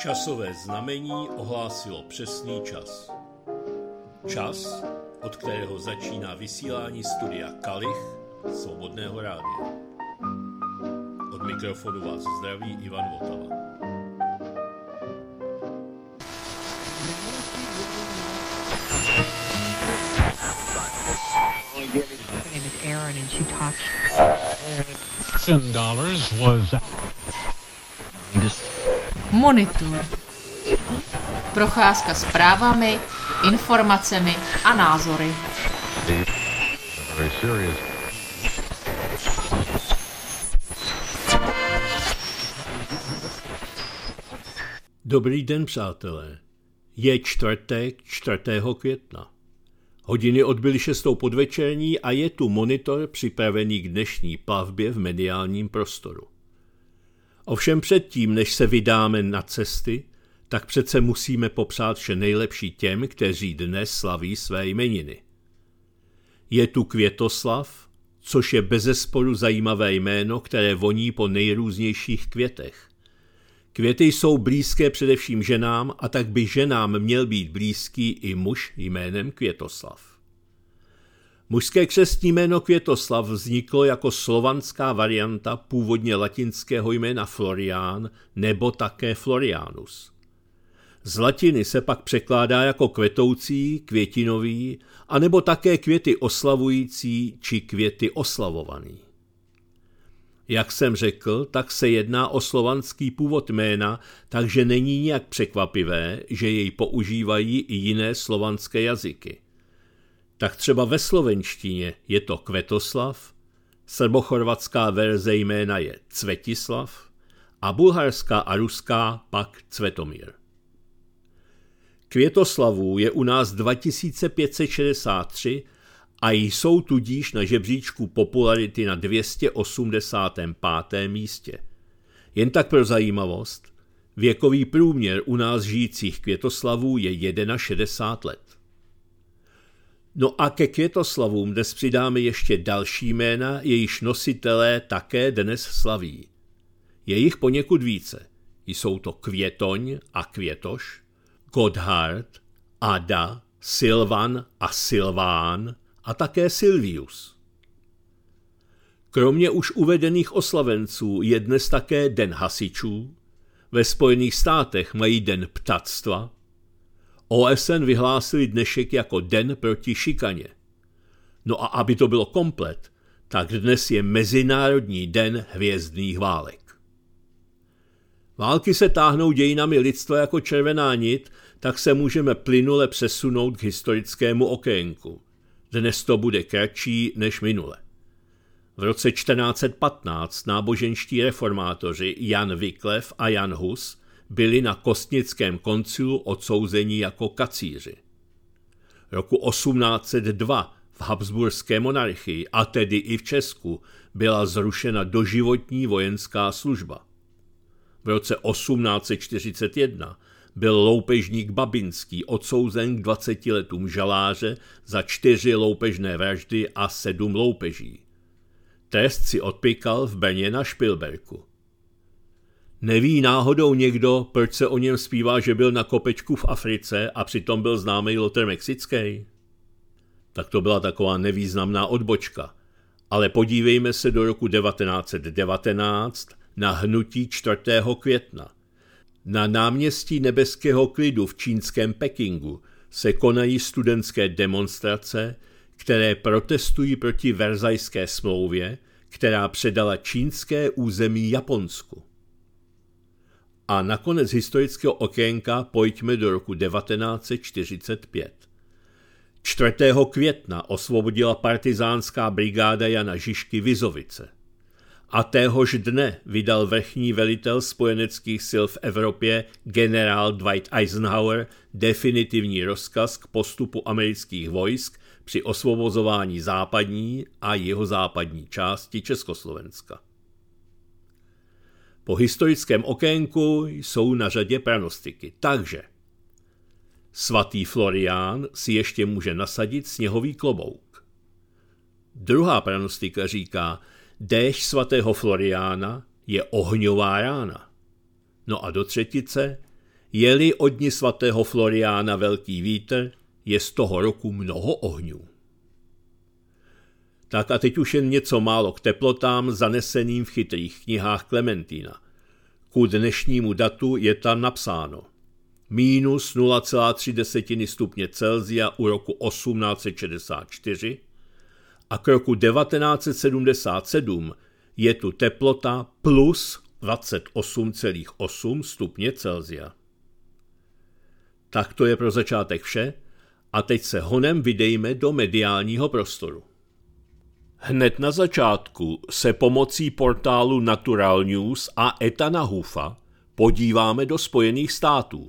Časové znamení ohlásilo přesný čas. Čas, od kterého začíná vysílání studia Kalich Svobodného rádia. Od mikrofonu vás zdraví Ivan Votava. Monitor. Procházka zprávami, informacemi a názory. Dobrý den, přátelé. Je čtvrtek 4. května. Hodiny odbyly 6. podvečerní a je tu monitor připravený k dnešní plavbě v mediálním prostoru. Ovšem předtím, než se vydáme na cesty, tak přece musíme popřát vše nejlepší těm, kteří dnes slaví své jmeniny. Je tu Květoslav, což je bezesporu zajímavé jméno, které voní po nejrůznějších květech. Květy jsou blízké především ženám a tak by ženám měl být blízký i muž jménem Květoslav. Mužské křestní jméno Květoslav vzniklo jako slovanská varianta původně latinského jména Florián nebo také Florianus. Z latiny se pak překládá jako kvetoucí, květinový, anebo také květy oslavující či květy oslavovaný. Jak jsem řekl, tak se jedná o slovanský původ jména, takže není nijak překvapivé, že jej používají i jiné slovanské jazyky. Tak třeba ve slovenštině je to Kvetoslav, srbochorvatská verze jména je Cvetislav a bulharská a ruská pak Cvetomír. Květoslavů je u nás 2563 a jsou tudíž na žebříčku popularity na 285. místě. Jen tak pro zajímavost, věkový průměr u nás žijících Květoslavů je 61 let. No a ke Květoslavům dnes přidáme ještě další jména, jejichž nositelé také dnes slaví. Je jich poněkud více. Jsou to Květoň a Květoš, Gotthard, Ada, Silvan a Silván a také Silvius. Kromě už uvedených oslavenců je dnes také Den hasičů, ve Spojených státech mají Den ptactva, OSN vyhlásili dnešek jako Den proti šikaně. No a aby to bylo komplet, tak dnes je Mezinárodní den hvězdných válek. Války se táhnou dějinami lidstva jako červená nit, tak se můžeme plynule přesunout k historickému okénku. Dnes to bude kratší než minule. V roce 1415 náboženští reformátoři Jan Wyclif a Jan Hus byli na Kostnickém koncilu odsouzeni jako kacíři. Roku 1802 v Habsburské monarchii, a tedy i v Česku, byla zrušena doživotní vojenská služba. V roce 1841 byl loupežník Babinský odsouzen k 20 letům žaláře za 4 loupežné vraždy a 7 loupeží. Trest si odpykal v Brně na Špilberku. Neví náhodou někdo, proč se o něm zpívá, že byl na kopečku v Africe a přitom byl známý lotr mexický? Tak to byla taková nevýznamná odbočka. Ale podívejme se do roku 1919 na hnutí 4. května. Na náměstí Nebeského klidu v čínském Pekingu se konají studentské demonstrace, které protestují proti Versajské smlouvě, která předala čínské území Japonsku. A nakonec historického okénka pojďme do roku 1945. 4. května osvobodila partizánská brigáda Jana Žižky Vizovice. A téhož dne vydal vrchní velitel spojeneckých sil v Evropě generál Dwight Eisenhower definitivní rozkaz k postupu amerických vojsk při osvobozování západní a jihozápadní části Československa. Po historickém okénku jsou na řadě pranostiky, takže svatý Florián si ještě může nasadit sněhový klobouk. Druhá pranostika říká, déšť svatého Floriána je ohňová rána. No a do třetice, Je-li od dni svatého Floriána velký vítr, je z toho roku mnoho ohňů. Tak a teď už jen něco málo k teplotám zaneseným v chytrých knihách Klementína. Ku dnešnímu datu je tam napsáno minus 0,3 stupně Celsia u roku 1864 a k roku 1977 je tu teplota plus 28,8 stupně Celsia. Tak to je pro začátek vše a teď se honem vydejme do mediálního prostoru. Hned na začátku se pomocí portálu Natural News a Ethana Hoofa podíváme do Spojených států.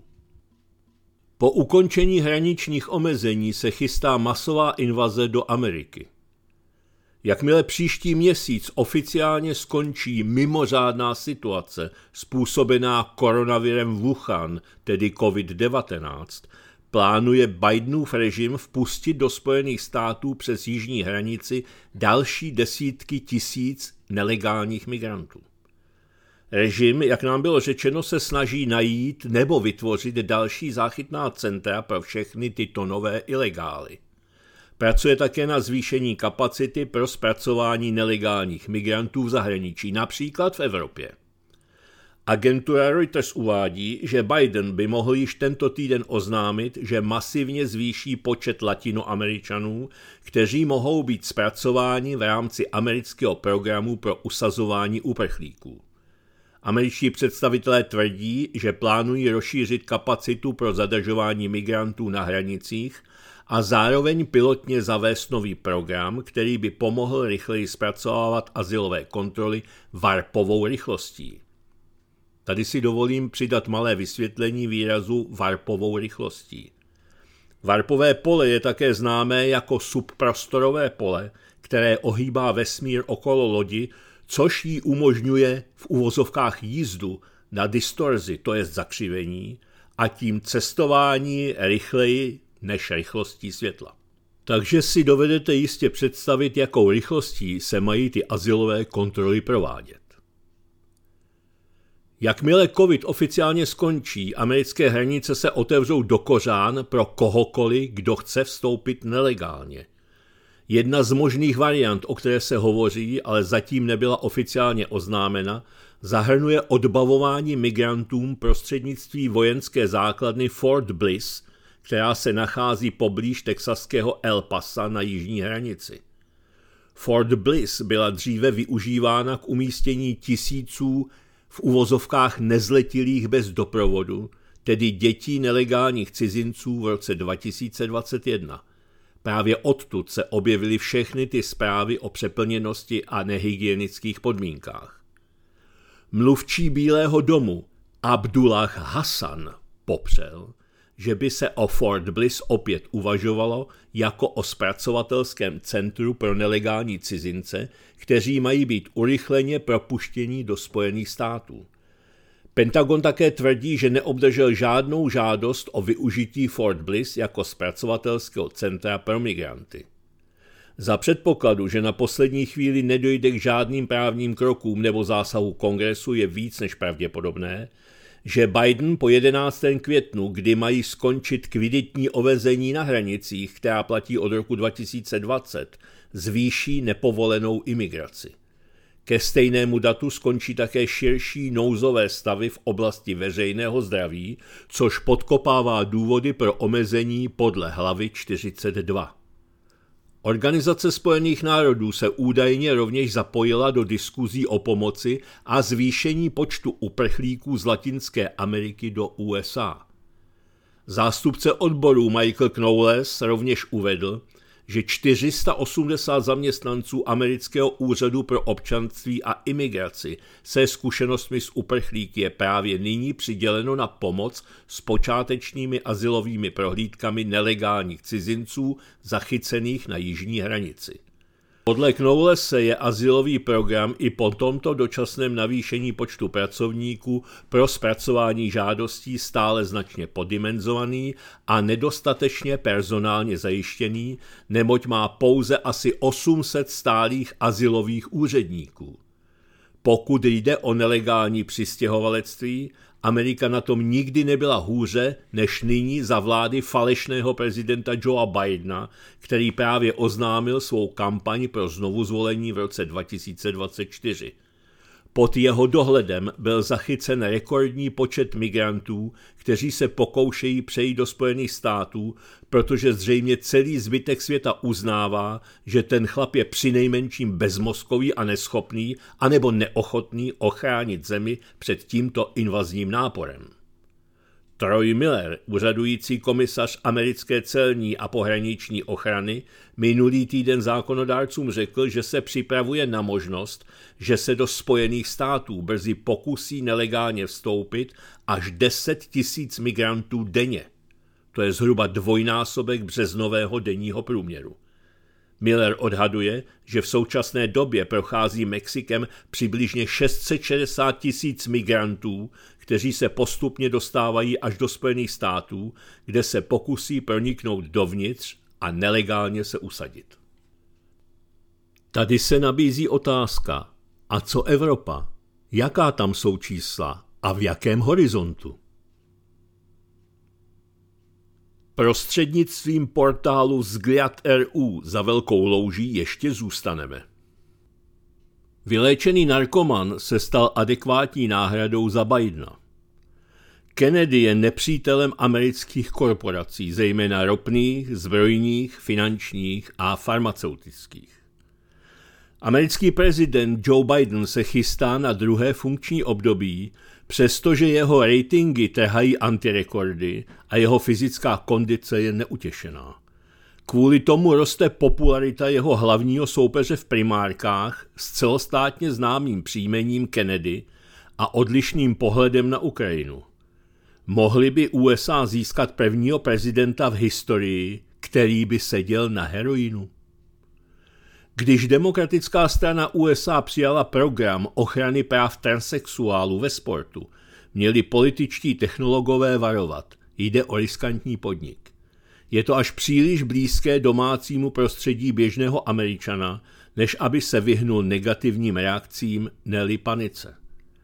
Po ukončení hraničních omezení se chystá masová invaze do Ameriky. Jakmile příští měsíc oficiálně skončí mimořádná situace způsobená koronavirem Wuhan, tedy COVID-19, plánuje Bidenův režim vpustit do Spojených států přes jižní hranici další desítky tisíc nelegálních migrantů. Režim, jak nám bylo řečeno, se snaží najít nebo vytvořit další záchytná centra pro všechny tyto nové ilegály. Pracuje také na zvýšení kapacity pro zpracování nelegálních migrantů v zahraničí, například v Evropě. Agentura Reuters uvádí, že Biden by mohl již tento týden oznámit, že masivně zvýší počet Latinoameričanů, kteří mohou být zpracováni v rámci amerického programu pro usazování uprchlíků. Američtí představitelé tvrdí, že plánují rozšířit kapacitu pro zadržování migrantů na hranicích a zároveň pilotně zavést nový program, který by pomohl rychleji zpracovávat azylové kontroly warpovou rychlostí. Tady si dovolím přidat malé vysvětlení výrazu warpovou rychlostí. Warpové pole je také známé jako subprostorové pole, které ohýbá vesmír okolo lodi, což jí umožňuje v uvozovkách jízdu na distorzi, to jest zakřivení, a tím cestování rychleji než rychlostí světla. Takže si dovedete jistě představit, jakou rychlostí se mají ty azylové kontroly provádět. Jakmile COVID oficiálně skončí, americké hranice se otevřou do kořán pro kohokoliv, kdo chce vstoupit nelegálně. Jedna z možných variant, o které se hovoří, ale zatím nebyla oficiálně oznámena, zahrnuje odbavování migrantům prostřednictví vojenské základny Fort Bliss, která se nachází poblíž texaského El Pasa na jižní hranici. Fort Bliss byla dříve využívána k umístění tisíců v uvozovkách nezletilých bez doprovodu, tedy dětí nelegálních cizinců v roce 2021. Právě odtud se objevily všechny ty zprávy o přeplněnosti a nehygienických podmínkách. Mluvčí Bílého domu Abdullah Hassan popřel, že by se o Fort Bliss opět uvažovalo jako o zpracovatelském centru pro nelegální cizince, kteří mají být urychleně propuštěni do Spojených států. Pentagon také tvrdí, že neobdržel žádnou žádost o využití Fort Bliss jako zpracovatelského centra pro migranty. Za předpokladu, že na poslední chvíli nedojde k žádným právním krokům nebo zásahu kongresu, je víc než pravděpodobné, že Biden po 11. květnu, kdy mají skončit kviditní omezení na hranicích, která platí od roku 2020, zvýší nepovolenou imigraci. Ke stejnému datu skončí také širší nouzové stavy v oblasti veřejného zdraví, což podkopává důvody pro omezení podle hlavy 42. Organizace spojených národů se údajně rovněž zapojila do diskuzí o pomoci a zvýšení počtu uprchlíků z Latinské Ameriky do USA. Zástupce odborů Michael Knowles rovněž uvedl, že 480 zaměstnanců Amerického úřadu pro občanství a imigraci se zkušenostmi s uprchlíky je právě nyní přiděleno na pomoc s počátečními azylovými prohlídkami nelegálních cizinců zachycených na jižní hranici. Podle Knowlese je azylový program i po tomto dočasném navýšení počtu pracovníků pro zpracování žádostí stále značně poddimenzovaný a nedostatečně personálně zajištěný, neboť má pouze asi 800 stálých azylových úředníků. Pokud jde o nelegální přistěhovalectví, Amerika na tom nikdy nebyla hůře než nyní za vlády falešného prezidenta Joea Bidena, který právě oznámil svou kampaň pro znovuzvolení v roce 2024. Pod jeho dohledem byl zachycen rekordní počet migrantů, kteří se pokoušejí přejít do Spojených států, protože zřejmě celý zbytek světa uznává, že ten chlap je přinejmenším bezmozkový a neschopný, anebo neochotný ochránit zemi před tímto invazním náporem. Troy Miller, úřadující komisař americké celní a pohraniční ochrany, minulý týden zákonodárcům řekl, že se připravuje na možnost, že se do Spojených států brzy pokusí nelegálně vstoupit až 10 000 migrantů denně. To je zhruba dvojnásobek březnového denního průměru. Miller odhaduje, že v současné době prochází Mexikem přibližně 660 000 migrantů, kteří se postupně dostávají až do Spojených států, kde se pokusí proniknout dovnitř a nelegálně se usadit. Tady se nabízí otázka, a co Evropa? Jaká tam jsou čísla a v jakém horizontu? Prostřednictvím portálu Vzhľad.ru za velkou louží ještě zůstaneme. Vyléčený narkoman se stal adekvátní náhradou za Bidena. Kennedy je nepřítelem amerických korporací, zejména ropných, zbrojních, finančních a farmaceutických. Americký prezident Joe Biden se chystá na druhé funkční období, přestože jeho ratingy trhají antirekordy a jeho fyzická kondice je neutěšená. Kvůli tomu roste popularita jeho hlavního soupeře v primárkách s celostátně známým příjmením Kennedy a odlišným pohledem na Ukrajinu. Mohli by USA získat prvního prezidenta v historii, který by seděl na heroinu? Když demokratická strana USA přijala program ochrany práv transsexuálů ve sportu, měli političtí technologové varovat. Jde o riskantní podnik. Je to až příliš blízké domácímu prostředí běžného Američana, než aby se vyhnul negativním reakcím, ne-li panice.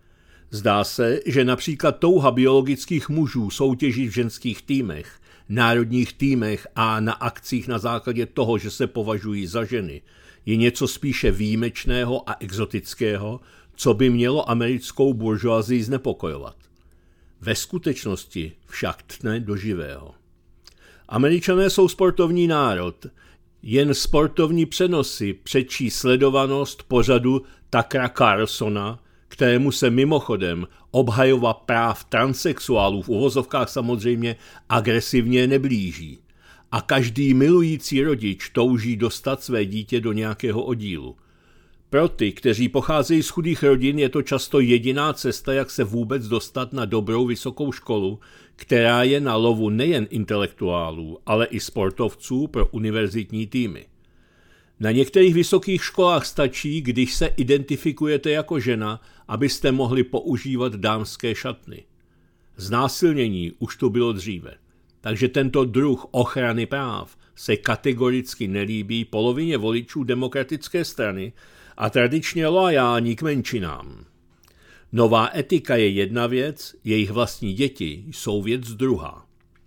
Zdá se, že například touha biologických mužů soutěžit v ženských týmech, národních týmech a na akcích na základě toho, že se považují za ženy, je něco spíše výjimečného a exotického, co by mělo americkou buržoazii znepokojovat. Ve skutečnosti však tne do živého. Američané jsou sportovní národ. Jen sportovní přenosy předčí sledovanost pořadu Tuckera Carlsona, kterému se mimochodem obhajova práv transsexuálů v uvozovkách samozřejmě agresivně neblíží. A každý milující rodič touží dostat své dítě do nějakého oddílu. Pro ty, kteří pocházejí z chudých rodin, je to často jediná cesta, jak se vůbec dostat na dobrou vysokou školu, která je na lovu nejen intelektuálů, ale i sportovců pro univerzitní týmy. Na některých vysokých školách stačí, když se identifikujete jako žena, abyste mohli používat dámské šatny. Znásilnění už to bylo dříve. Takže tento druh ochrany práv se kategoricky nelíbí polovině voličů demokratické strany a tradičně loajální k menšinám. Nová etika je jedna věc, jejich vlastní děti jsou věc druhá.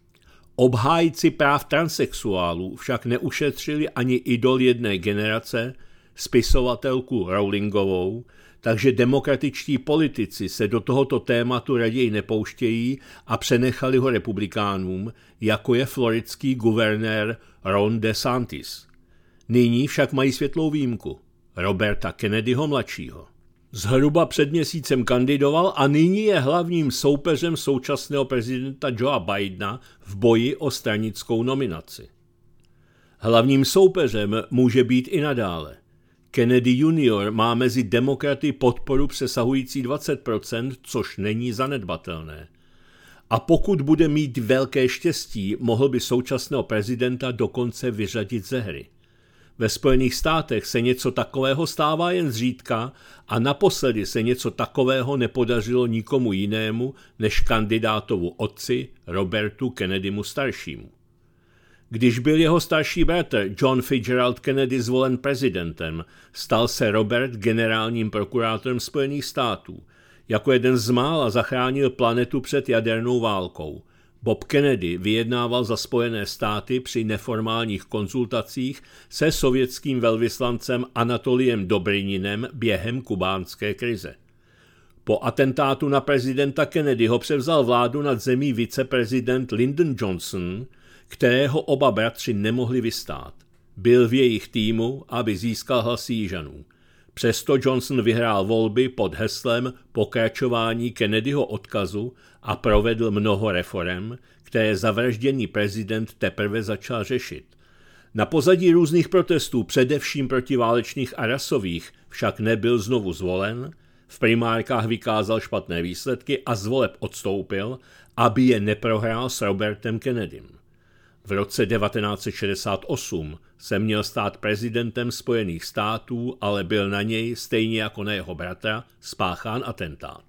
Obhájci práv transsexuálů však neušetřili ani idol jedné generace, spisovatelku Rowlingovou, takže demokratičtí politici se do tohoto tématu raději nepouštějí a přenechali ho republikánům, jako je floridský guvernér Ron DeSantis. Nyní však mají světlou výjimku, Roberta Kennedyho mladšího. Zhruba před měsícem kandidoval a nyní je hlavním soupeřem současného prezidenta Joea Bidena v boji o stranickou nominaci. Hlavním soupeřem může být i nadále. Kennedy junior má mezi demokraty podporu přesahující 20%, což není zanedbatelné. A pokud bude mít velké štěstí, mohl by současného prezidenta dokonce vyřadit ze hry. Ve Spojených státech se něco takového stává jen zřídka a naposledy se něco takového nepodařilo nikomu jinému než kandidátovu otci Robertu Kennedymu staršímu. Když byl jeho starší bratr John Fitzgerald Kennedy zvolen prezidentem, stal se Robert generálním prokurátorem Spojených států. Jako jeden z mála zachránil planetu před jadernou válkou. Bob Kennedy vyjednával za Spojené státy při neformálních konzultacích se sovětským velvyslancem Anatoliem Dobryninem během kubánské krize. Po atentátu na prezidenta Kennedyho převzal vládu nad zemí viceprezident Lyndon Johnson, kterého oba bratři nemohli vystát. Byl v jejich týmu, aby získal hlasy Jižanů. Přesto Johnson vyhrál volby pod heslem pokračování Kennedyho odkazu a provedl mnoho reforem, které zavražděný prezident teprve začal řešit. Na pozadí různých protestů, především protiválečných a rasových, však nebyl znovu zvolen, v primárkách vykázal špatné výsledky a z voleb odstoupil, aby je neprohrál s Robertem Kennedym. V roce 1968 se měl stát prezidentem Spojených států, ale byl na něj, stejně jako na jeho bratra, spáchán atentát.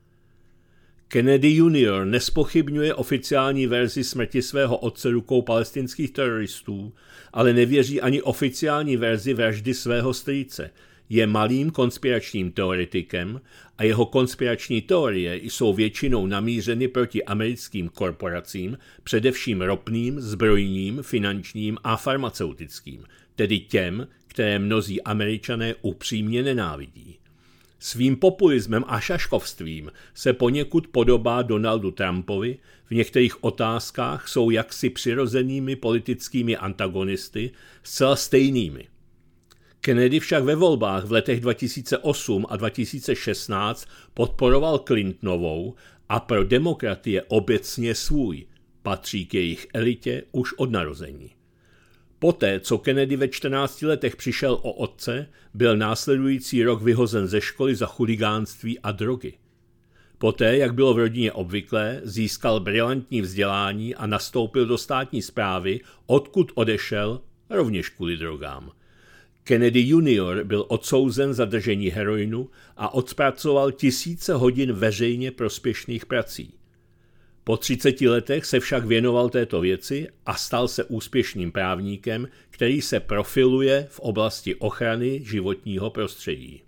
Kennedy Jr. nespochybňuje oficiální verzi smrti svého otce rukou palestinských teroristů, ale nevěří ani oficiální verzi vraždy svého strýce. Je malým konspiračním teoretikem a jeho konspirační teorie jsou většinou namířeny proti americkým korporacím, především ropným, zbrojním, finančním a farmaceutickým, tedy těm, které mnozí Američané upřímně nenávidí. Svým populismem a šaškovstvím se poněkud podobá Donaldu Trumpovi, v některých otázkách jsou jaksi přirozenými politickými antagonisty, zcela stejnými. Kennedy však ve volbách v letech 2008 a 2016 podporoval Clintonovou a pro demokraty je obecně svůj, patří k jejich elitě už od narození. Poté, co Kennedy ve 14 letech přišel o otce, byl následující rok vyhozen ze školy za chuligánství a drogy. Poté, jak bylo v rodině obvyklé, získal brilantní vzdělání a nastoupil do státní správy, odkud odešel rovněž kvůli drogám. Kennedy Jr. byl odsouzen za držení heroinu a odpracoval tisíce hodin veřejně prospěšných prací. Po 30 letech se však věnoval této věci a stal se úspěšným právníkem, který se profiluje v oblasti ochrany životního prostředí.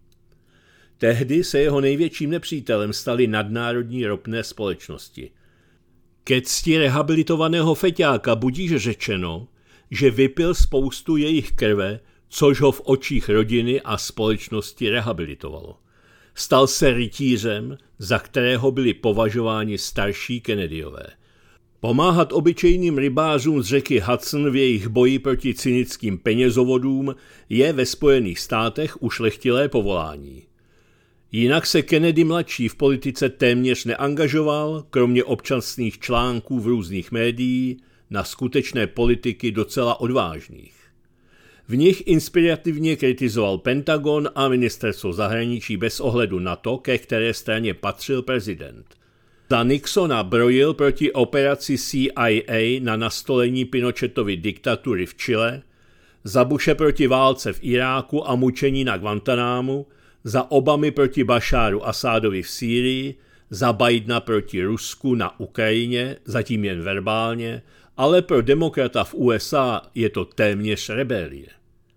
Tehdy se jeho největším nepřítelem staly nadnárodní ropné společnosti. Ke cti rehabilitovaného feťáka budíž řečeno, že vypil spoustu jejich krve, což ho v očích rodiny a společnosti rehabilitovalo. Stal se rytířem, za kterého byli považováni starší Kennedyové. Pomáhat obyčejným rybářům z řeky Hudson v jejich boji proti cynickým penězovodům je ve Spojených státech ušlechtilé povolání. Jinak se Kennedy mladší v politice téměř neangažoval, kromě občasných článků v různých médiích, na skutečné politiky docela odvážných. V nich inspirativně kritizoval Pentagon a ministerstvo zahraničí bez ohledu na to, ke které straně patřil prezident. Za Nixona brojil proti operaci CIA na nastolení Pinochetovy diktatury v Chile, za Bushe proti válce v Iráku a mučení na Guantanámu, za Obamy proti Bašáru Asádovi v Sýrii, za Bidena proti Rusku na Ukrajině, zatím jen verbálně, ale pro demokrata v USA je to téměř rebelie.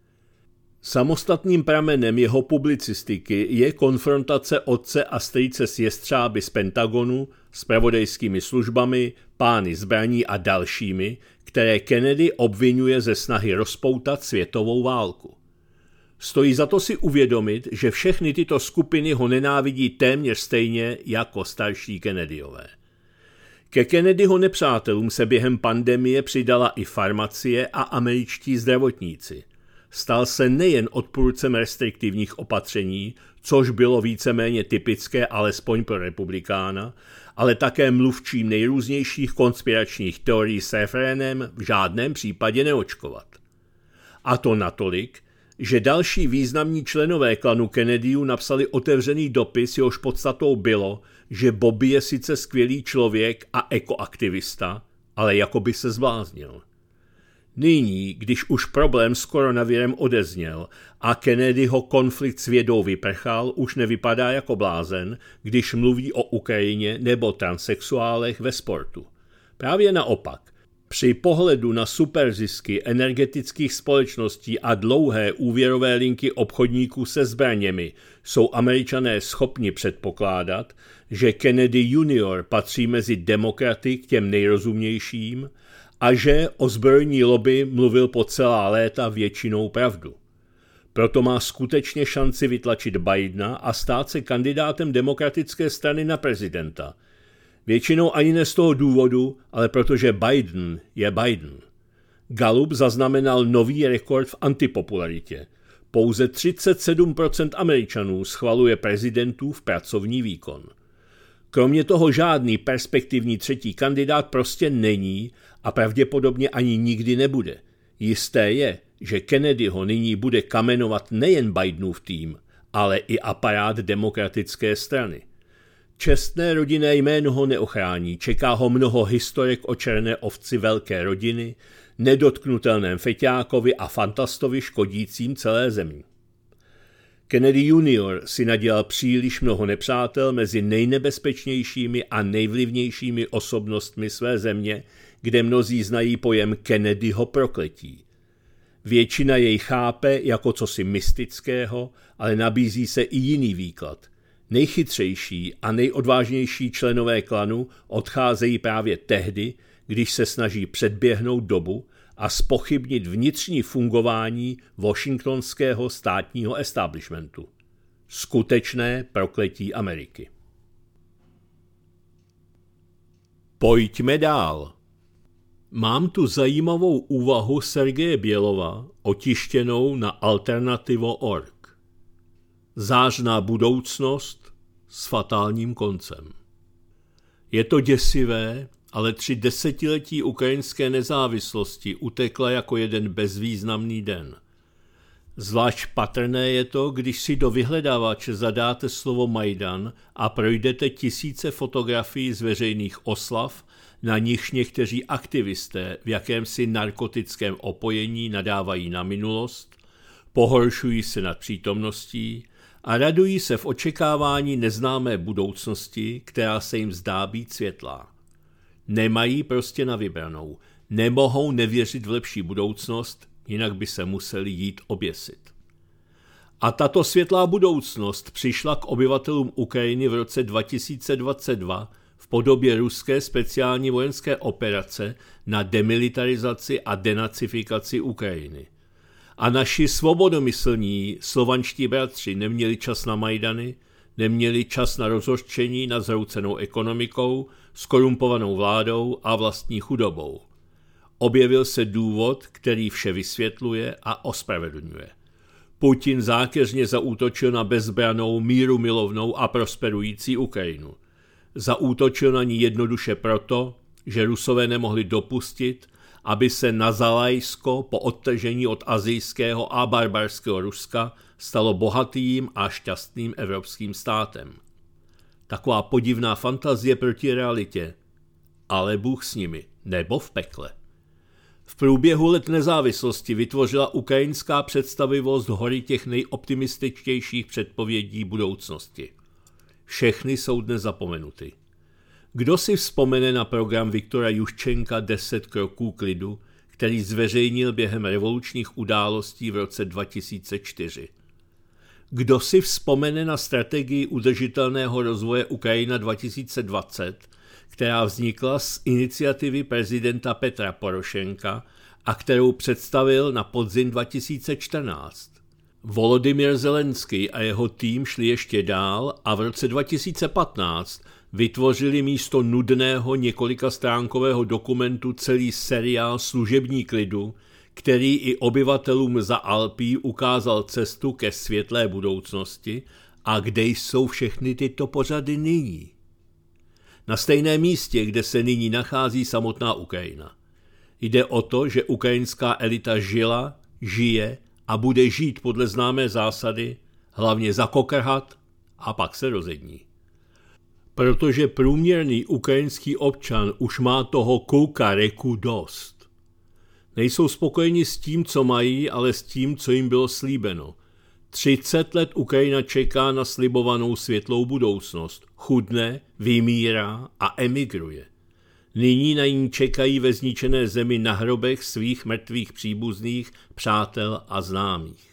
Samostatným pramenem jeho publicistiky je konfrontace otce a strýce s jestřáby z Pentagonu, zpravodajskými službami, pány zbraní a dalšími, které Kennedy obvinuje ze snahy rozpoutat světovou válku. Stojí za to si uvědomit, že všechny tyto skupiny ho nenávidí téměř stejně jako starší Kennedyové. Ke Kennedyho nepřátelům se během pandemie přidala i farmacie a američtí zdravotníci. Stal se nejen odpůrcem restriktivních opatření, což bylo víceméně typické alespoň pro republikána, ale také mluvčím nejrůznějších konspiračních teorií s refrénem v žádném případě neočkovat. A to natolik, že další významní členové klanu Kennedyů napsali otevřený dopis, jehož podstatou bylo, že Bobby je sice skvělý člověk a ekoaktivista, ale jako by se zbláznil. Nyní, když už problém s koronavirem odezněl a Kennedyho konflikt s vědou vyprchal, už nevypadá jako blázen, když mluví o Ukrajině nebo transsexuálech ve sportu. Právě naopak. Při pohledu na superzisky energetických společností a dlouhé úvěrové linky obchodníků se zbraněmi jsou Američané schopni předpokládat, že Kennedy junior patří mezi demokraty k těm nejrozumnějším a že o zbrojní lobby mluvil po celá léta většinou pravdu. Proto má skutečně šanci vytlačit Bidena a stát se kandidátem demokratické strany na prezidenta. Většinou ani ne z toho důvodu, ale protože Biden je Biden. Gallup zaznamenal nový rekord v antipopularitě. Pouze 37% Američanů schvaluje prezidentův pracovní výkon. Kromě toho žádný perspektivní třetí kandidát prostě není a pravděpodobně ani nikdy nebude. Jisté je, že Kennedyho nyní bude kamenovat nejen Bidenův tým, ale i aparát demokratické strany. Čestné rodinné jméno ho neochrání, čeká ho mnoho historek o černé ovci velké rodiny, nedotknutelném feťákovi a fantastovi škodícím celé zemi. Kennedy junior si nadělal příliš mnoho nepřátel mezi nejnebezpečnějšími a nejvlivnějšími osobnostmi své země, kde mnozí znají pojem Kennedyho prokletí. Většina jej chápe jako cosi mystického, ale nabízí se i jiný výklad. Nejchytřejší a nejodvážnější členové klanu odcházejí právě tehdy, když se snaží předběhnout dobu a zpochybnit vnitřní fungování washingtonského státního establishmentu. Skutečné prokletí Ameriky. Pojďme dál. Mám tu zajímavou úvahu Sergeje Bělova, otištěnou na alternativo.org. Zářná budoucnost s fatálním koncem. Je to děsivé, ale 3 desetiletí ukrajinské nezávislosti utekla jako jeden bezvýznamný den. Zvlášť patrné je to, když si do vyhledávače zadáte slovo Majdan a projdete tisíce fotografií z veřejných oslav, na nichž někteří aktivisté v jakémsi narkotickém opojení nadávají na minulost, pohoršují se nad přítomností a radují se v očekávání neznámé budoucnosti, která se jim zdá být světlá. Nemají prostě na vybranou, nemohou nevěřit v lepší budoucnost, jinak by se museli jít oběsit. A tato světlá budoucnost přišla k obyvatelům Ukrajiny v roce 2022 v podobě ruské speciální vojenské operace na demilitarizaci a denacifikaci Ukrajiny. A naši svobodomyslní slovanští bratři neměli čas na Majdany, neměli čas na rozhořčení nad zhroucenou ekonomikou, skorumpovanou vládou a vlastní chudobou. Objevil se důvod, který vše vysvětluje a ospravedlňuje. Putin zákeřně zaútočil na bezbranou, mírumilovnou a prosperující Ukrajinu. Zaútočil na ní jednoduše proto, že Rusové nemohli dopustit, aby se Nazalajsko po odtržení od asijského a barbarského Ruska stalo bohatým a šťastným evropským státem. Taková podivná fantazie proti realitě, ale Bůh s nimi, nebo v pekle. V průběhu let nezávislosti vytvořila ukrajinská představivost hory těch nejoptimističtějších předpovědí budoucnosti. Všechny jsou dnes zapomenuty. Kdo si vzpomene na program Viktora Juščenka 10 kroků k lidu, který zveřejnil během revolučních událostí v roce 2004? Kdo si vzpomene na strategii udržitelného rozvoje Ukrajina 2020, která vznikla z iniciativy prezidenta Petra Porošenka a kterou představil na podzim 2014? Volodymyr Zelenský a jeho tým šli ještě dál a v roce 2015 vytvořili místo nudného několikastránkového dokumentu celý seriál Služební klidu, který i obyvatelům za Alpí ukázal cestu ke světlé budoucnosti. A kde jsou všechny tyto pořady nyní? Na stejném místě, kde se nyní nachází samotná Ukrajina. Jde o to, že ukrajinská elita žila, žije a bude žít podle známé zásady, hlavně zakokrhat a pak se rozední. Protože průměrný ukrajinský občan už má toho kukareku dost. Nejsou spokojeni s tím, co mají, ale s tím, co jim bylo slíbeno. 30 let Ukrajina čeká na slibovanou světlou budoucnost, chudne, vymírá a emigruje. Nyní na ní čekají ve zničené zemi na hrobech svých mrtvých příbuzných, přátel a známých.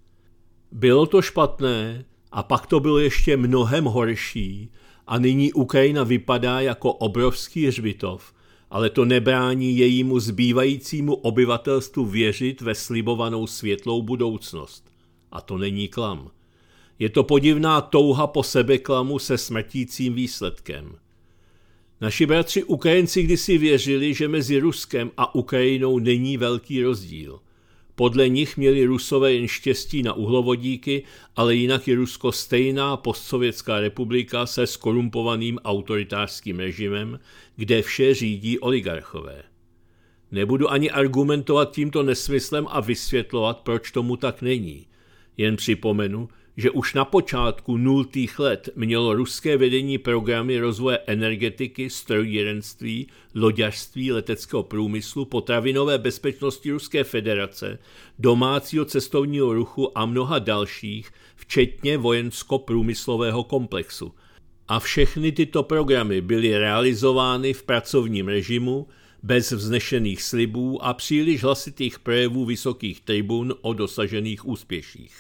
Bylo to špatné a pak to bylo ještě mnohem horší a nyní Ukrajina vypadá jako obrovský hřbitov, ale to nebrání jejímu zbývajícímu obyvatelstvu věřit ve slibovanou světlou budoucnost. A to není klam. Je to podivná touha po sebeklamu se smrtícím výsledkem. Naši bratři Ukrajinci kdysi věřili, že mezi Ruskem a Ukrajinou není velký rozdíl. Podle nich měli Rusové jen štěstí na uhlovodíky, ale jinak je Rusko stejná postsovětská republika se skorumpovaným autoritářským režimem, kde vše řídí oligarchové. Nebudu ani argumentovat tímto nesmyslem a vysvětlovat, proč tomu tak není. Jen připomenu, že už na počátku 0. let mělo ruské vedení programy rozvoje energetiky, strojírenství, loďařství, leteckého průmyslu, potravinové bezpečnosti Ruské federace, domácího cestovního ruchu a mnoha dalších, včetně vojensko-průmyslového komplexu. A všechny tyto programy byly realizovány v pracovním režimu, bez vznešených slibů a příliš hlasitých projevů vysokých tribun o dosažených úspěších.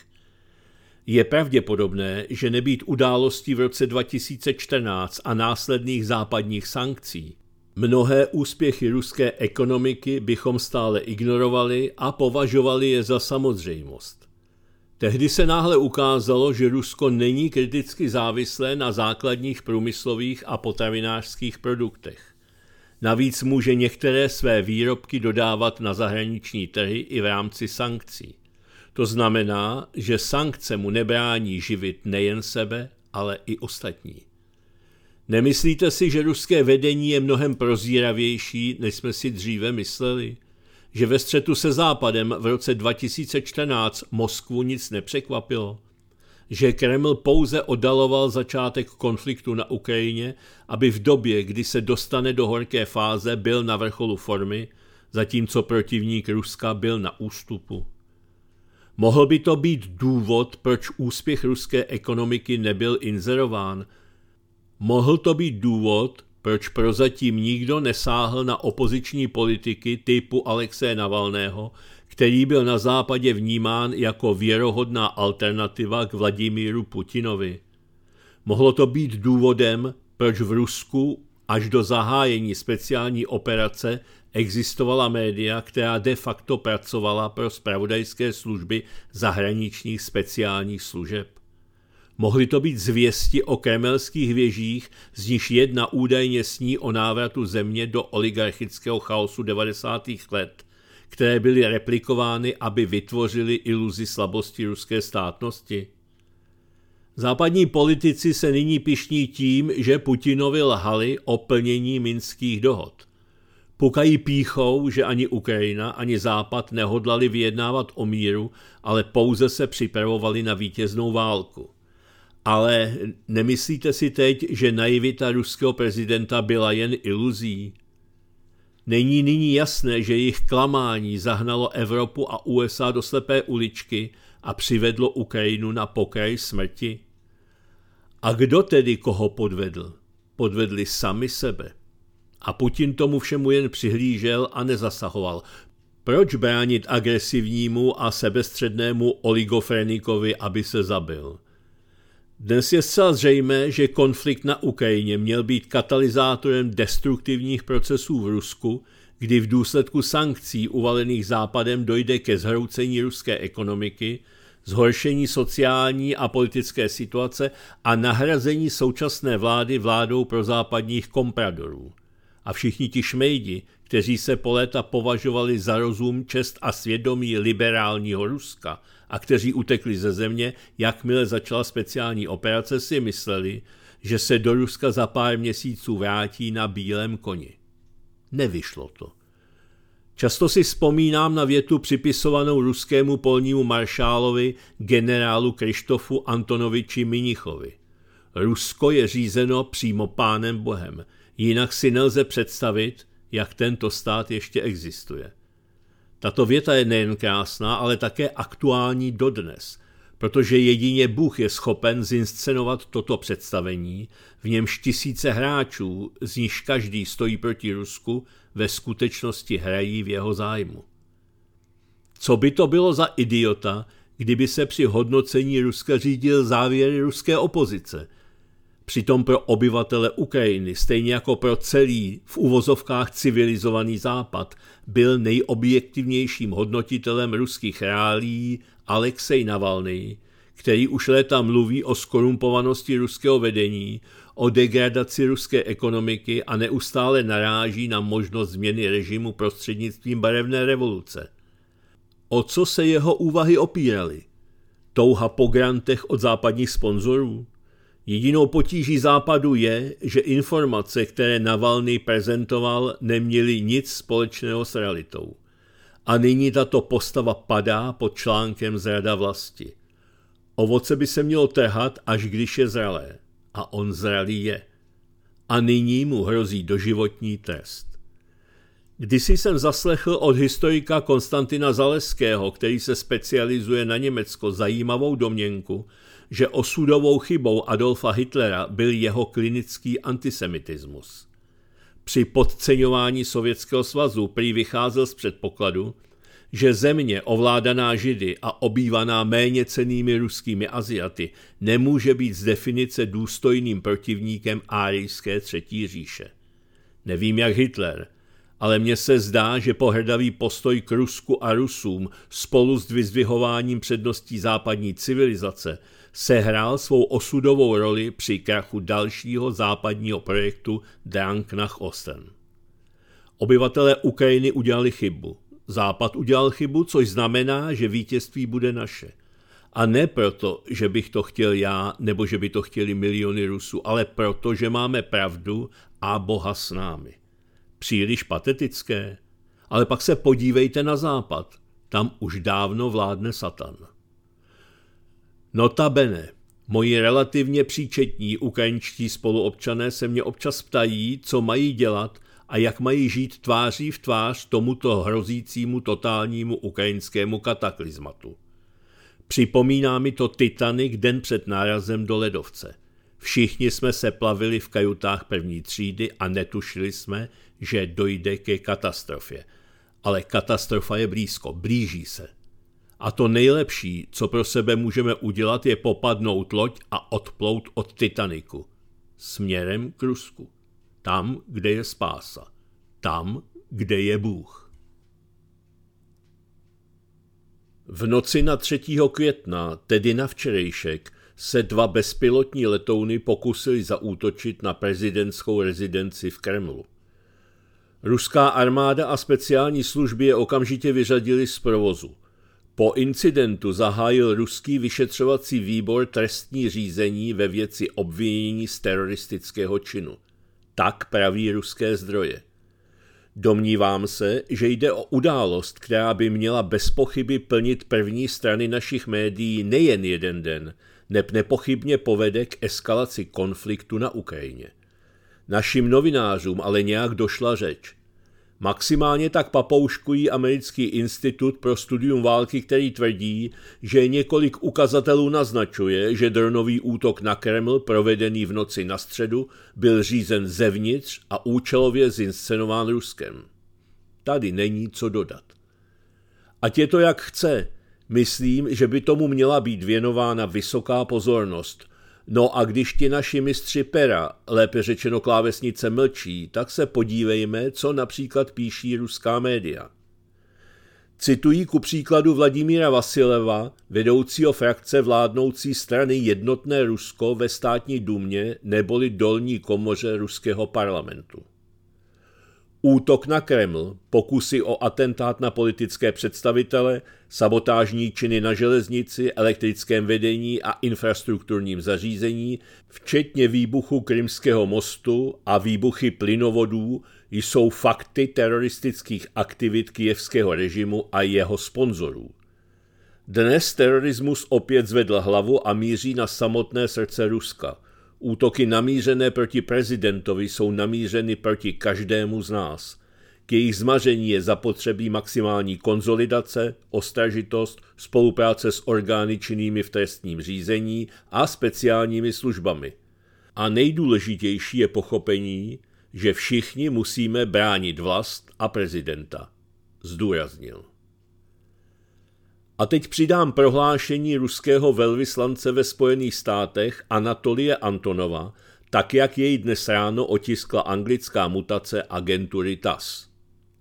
Je pravděpodobné, že nebýt událostí v roce 2014 a následných západních sankcí, mnohé úspěchy ruské ekonomiky bychom stále ignorovali a považovali je za samozřejmost. Tehdy se náhle ukázalo, že Rusko není kriticky závislé na základních průmyslových a potravinářských produktech. Navíc může některé své výrobky dodávat na zahraniční trhy i v rámci sankcí. To znamená, že sankce mu nebrání živit nejen sebe, ale i ostatní. Nemyslíte si, že ruské vedení je mnohem prozíravější, než jsme si dříve mysleli? Že ve střetu se Západem v roce 2014 Moskvu nic nepřekvapilo? Že Kreml pouze oddaloval začátek konfliktu na Ukrajině, aby v době, kdy se dostane do horké fáze, byl na vrcholu formy, zatímco protivník Ruska byl na ústupu? Mohl by to být důvod, proč úspěch ruské ekonomiky nebyl inzerován? Mohl to být důvod, proč prozatím nikdo nesáhl na opoziční politiky typu Alexeje Navalného, který byl na západě vnímán jako věrohodná alternativa k Vladimíru Putinovi? Mohlo to být důvodem, proč v Rusku až do zahájení speciální operace existovala média, která de facto pracovala pro zpravodajské služby zahraničních speciálních služeb. Mohly to být zvěsti o kremelských věžích, z nichž jedna údajně sní o návratu země do oligarchického chaosu 90. let, které byly replikovány, aby vytvořily iluzi slabosti ruské státnosti. Západní politici se nyní pyšní tím, že Putinovi lhali o plnění minských dohod. Pukají pýchou, že ani Ukrajina, ani Západ nehodlali vyjednávat o míru, ale pouze se připravovali na vítěznou válku. Ale nemyslíte si teď, že naivita ruského prezidenta byla jen iluzí? Není nyní jasné, že jejich klamání zahnalo Evropu a USA do slepé uličky a přivedlo Ukrajinu na pokraj smrti? A kdo tedy koho podvedl? Podvedli sami sebe. A Putin tomu všemu jen přihlížel a nezasahoval. Proč bránit agresivnímu a sebestřednému oligofrenikovi, aby se zabil? Dnes je zcela zřejmé, že konflikt na Ukrajině měl být katalyzátorem destruktivních procesů v Rusku, kdy v důsledku sankcí uvalených Západem dojde ke zhroucení ruské ekonomiky, zhoršení sociální a politické situace a nahrazení současné vlády vládou prozápadních kompradorů. A všichni ti šmejdi, kteří se po léta považovali za rozum, čest a svědomí liberálního Ruska a kteří utekli ze země, jakmile začala speciální operace, si mysleli, že se do Ruska za pár měsíců vrátí na bílém koni. Nevyšlo to. Často si vzpomínám na větu připisovanou ruskému polnímu maršálovi generálu Krištofu Antonoviči Mnichovi. Rusko je řízeno přímo Pánem Bohem, jinak si nelze představit, jak tento stát ještě existuje. Tato věta je nejen krásná, ale také aktuální dodnes. protože jedině Bůh je schopen zinscenovat toto představení, v němž tisíce hráčů, z nichž každý stojí proti Rusku, ve skutečnosti hrají v jeho zájmu. Co by to bylo za idiota, kdyby se při hodnocení Ruska řídil závěry ruské opozice? Přitom pro obyvatele Ukrajiny, stejně jako pro celý v uvozovkách civilizovaný západ, byl nejobjektivnějším hodnotitelem ruských reálií Alexej Navalnyj, který už léta mluví o skorumpovanosti ruského vedení, o degradaci ruské ekonomiky a neustále naráží na možnost změny režimu prostřednictvím barevné revoluce. O co se jeho úvahy opíraly? Touha po grantech od západních sponzorů? Jedinou potíží Západu je, že informace, které Navalnyj prezentoval, neměly nic společného s realitou. A nyní tato postava padá pod článkem Zrada vlasti. Ovoce by se mělo trhat, až když je zralé. A on zralý je. A nyní mu hrozí doživotní trest. Kdysi jsem zaslechl od historika Konstantina Zaleského, který se specializuje na Německo, zajímavou domněnku, že osudovou chybou Adolfa Hitlera byl jeho klinický antisemitismus. Při podceňování Sovětského svazu prý vycházel z předpokladu, že země ovládaná Židy a obývaná méně cennými ruskými Aziaty nemůže být z definice důstojným protivníkem árijské třetí říše. Nevím jak Hitler, ale mně se zdá, že pohrdavý postoj k Rusku a Rusům spolu s vyzdvihováním předností západní civilizace sehrál svou osudovou roli při krachu dalšího západního projektu Drang nach Osten. Obyvatelé Ukrajiny udělali chybu. Západ udělal chybu, což znamená, že vítězství bude naše. A ne proto, že bych to chtěl já, nebo že by to chtěli miliony Rusů, ale proto, že máme pravdu a Boha s námi. Příliš patetické, ale pak se podívejte na západ. Tam už dávno vládne Satan. Notabene, moji relativně příčetní ukrajinští spoluobčané se mě občas ptají, co mají dělat a jak mají žít tváří v tvář tomuto hrozícímu totálnímu ukrajinskému kataklizmatu. Připomíná mi to Titanic den před nárazem do ledovce. Všichni jsme se plavili v kajutách první třídy a netušili jsme, že dojde ke katastrofě. Ale katastrofa je blízko, blíží se. A to nejlepší, co pro sebe můžeme udělat, je popadnout loď a odplout od Titaniku. Směrem k Rusku. Tam, kde je spása. Tam, kde je Bůh. V noci na 3. května, tedy na včerejšek, se 2 bezpilotní letouny pokusili zaútočit na prezidentskou rezidenci v Kremlu. Ruská armáda a speciální služby je okamžitě vyřadili z provozu. Po incidentu zahájil ruský vyšetřovací výbor trestní řízení ve věci obvinění z teroristického činu. Tak praví ruské zdroje. Domnívám se, že jde o událost, která by měla bez pochyby plnit první strany našich médií nejen jeden den, neb nepochybně povede k eskalaci konfliktu na Ukrajině. Našim novinářům ale nějak došla řeč. Maximálně tak papouškují Americký institut pro studium války, který tvrdí, že několik ukazatelů naznačuje, že dronový útok na Kreml, provedený v noci na středu, byl řízen zevnitř a účelově zinscenován Ruskem. Tady není co dodat. Ať je to jak chce, myslím, že by tomu měla být věnována vysoká pozornost. No a když ti naši mistři pera, lépe řečeno klávesnice, mlčí, tak se podívejme, co například píší ruská média. Citují ku příkladu Vladimíra Vasileva, vedoucího frakce vládnoucí strany Jednotné Rusko ve státní dumě neboli dolní komoře ruského parlamentu. Útok na Kreml, pokusy o atentát na politické představitele, sabotážní činy na železnici, elektrickém vedení a infrastrukturním zařízení, včetně výbuchu Krymského mostu a výbuchy plynovodů, jsou fakty teroristických aktivit kyjevského režimu a jeho sponzorů. Dnes terorismus opět zvedl hlavu a míří na samotné srdce Ruska. Útoky namířené proti prezidentovi jsou namířeny proti každému z nás. K jejich zmaření je zapotřebí maximální konsolidace, ostražitost, spolupráce s orgány činnými v trestním řízení a speciálními službami. A nejdůležitější je pochopení, že všichni musíme bránit vlast a prezidenta, zdůraznil. A teď přidám prohlášení ruského velvyslance ve Spojených státech Anatolije Antonova, tak jak jej dnes ráno otiskla anglická mutace agentury TASS.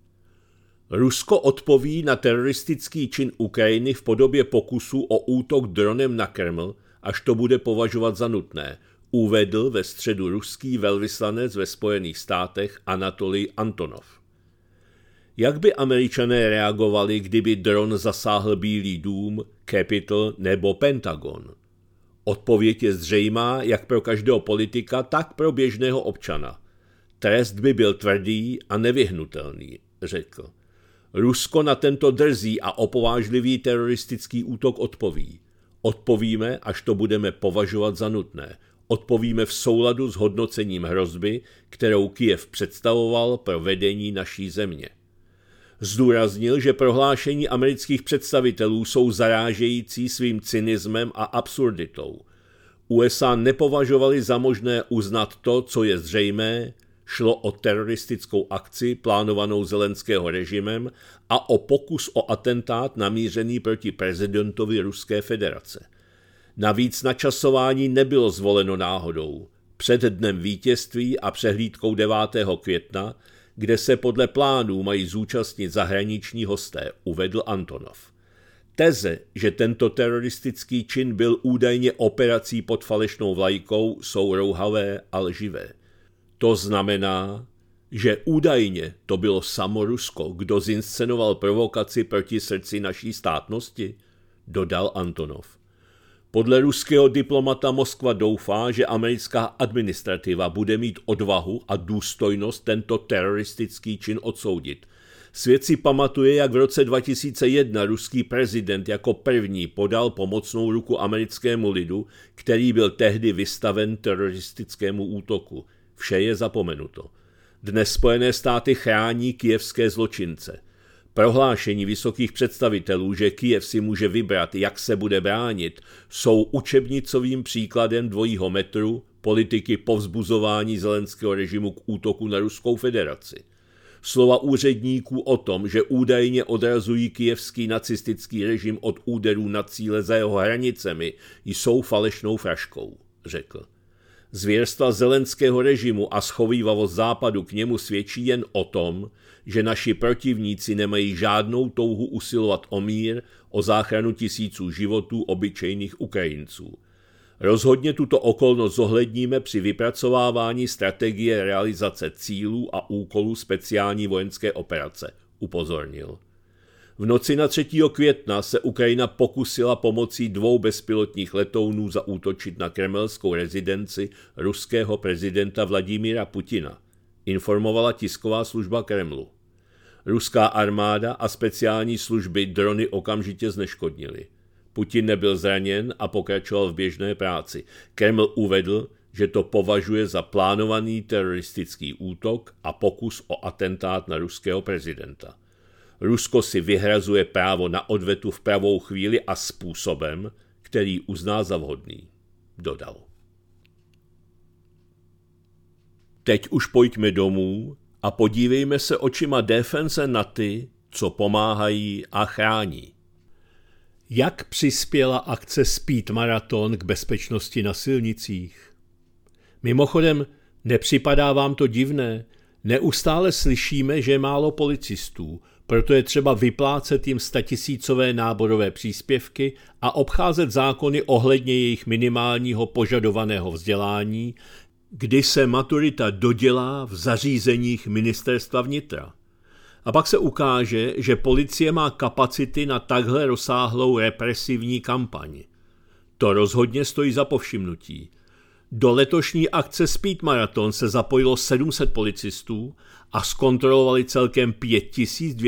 Rusko odpoví na teroristický čin Ukrajiny v podobě pokusu o útok dronem na Kreml, až to bude považovat za nutné, uvedl ve středu ruský velvyslanec ve Spojených státech Anatolij Antonov. Jak by Američané reagovali, kdyby dron zasáhl Bílý dům, Capitol nebo Pentagon? Odpověď je zřejmá jak pro každého politika, tak pro běžného občana. Trest by byl tvrdý a nevyhnutelný, řekl. Rusko na tento drzý a opovážlivý teroristický útok odpoví. Odpovíme, až to budeme považovat za nutné. Odpovíme v souladu s hodnocením hrozby, kterou Kyjev představoval pro vedení naší země. Zdůraznil, že prohlášení amerických představitelů jsou zarážející svým cynismem a absurditou. USA nepovažovali za možné uznat to, co je zřejmé, šlo o teroristickou akci plánovanou Zelenského režimem a o pokus o atentát namířený proti prezidentovi Ruské federace. Navíc načasování nebylo zvoleno náhodou. Před dnem vítězství a přehlídkou 9. května, kde se podle plánů mají zúčastnit zahraniční hosté, uvedl Antonov. Teze, že tento teroristický čin byl údajně operací pod falešnou vlajkou, jsou rouhavé a lživé. To znamená, že údajně to bylo samo Rusko, kdo zinscenoval provokaci proti srdci naší státnosti, dodal Antonov. Podle ruského diplomata Moskva doufá, že americká administrativa bude mít odvahu a důstojnost tento teroristický čin odsoudit. Svět si pamatuje, jak v roce 2001 ruský prezident jako první podal pomocnou ruku americkému lidu, který byl tehdy vystaven teroristickému útoku. Vše je zapomenuto. Dnes Spojené státy chrání kyjevské zločince. Prohlášení vysokých představitelů, že Kyjev si může vybrat, jak se bude bránit, jsou učebnicovým příkladem dvojího metru politiky povzbuzování zelenského režimu k útoku na Ruskou federaci. Slova úředníků o tom, že údajně odrazují kyjevský nacistický režim od úderů na cíle za jeho hranicemi, jsou falešnou fraškou, řekl. Zvěrstva zelenského režimu a schovívavost západu k němu svědčí jen o tom, že naši protivníci nemají žádnou touhu usilovat o mír, o záchranu tisíců životů obyčejných Ukrajinců. Rozhodně tuto okolnost zohledníme při vypracovávání strategie realizace cílů a úkolů speciální vojenské operace, upozornil. V noci na 3. května se Ukrajina pokusila pomocí 2 bezpilotních letounů zaútočit na kremelskou rezidenci ruského prezidenta Vladimíra Putina, informovala tisková služba Kremlu. Ruská armáda a speciální služby drony okamžitě zneškodnily. Putin nebyl zraněn a pokračoval v běžné práci. Kreml uvedl, že to považuje za plánovaný teroristický útok a pokus o atentát na ruského prezidenta. Rusko si vyhrazuje právo na odvetu v pravou chvíli a způsobem, který uzná za vhodný, dodal. Teď už pojďme domů a podívejme se očima Defense na ty, co pomáhají a chrání. Jak přispěla akce Speed Marathon k bezpečnosti na silnicích? Mimochodem, nepřipadá vám to divné? Neustále slyšíme, že je málo policistů, proto je třeba vyplácet jim 100 000 náborové příspěvky a obcházet zákony ohledně jejich minimálního požadovaného vzdělání, kdy se maturita dodělá v zařízeních ministerstva vnitra. A pak se ukáže, že policie má kapacity na takhle rozsáhlou represivní kampaň. To rozhodně stojí za povšimnutí. Do letošní akce Speed Marathon se zapojilo 700 policistů a zkontrolovali celkem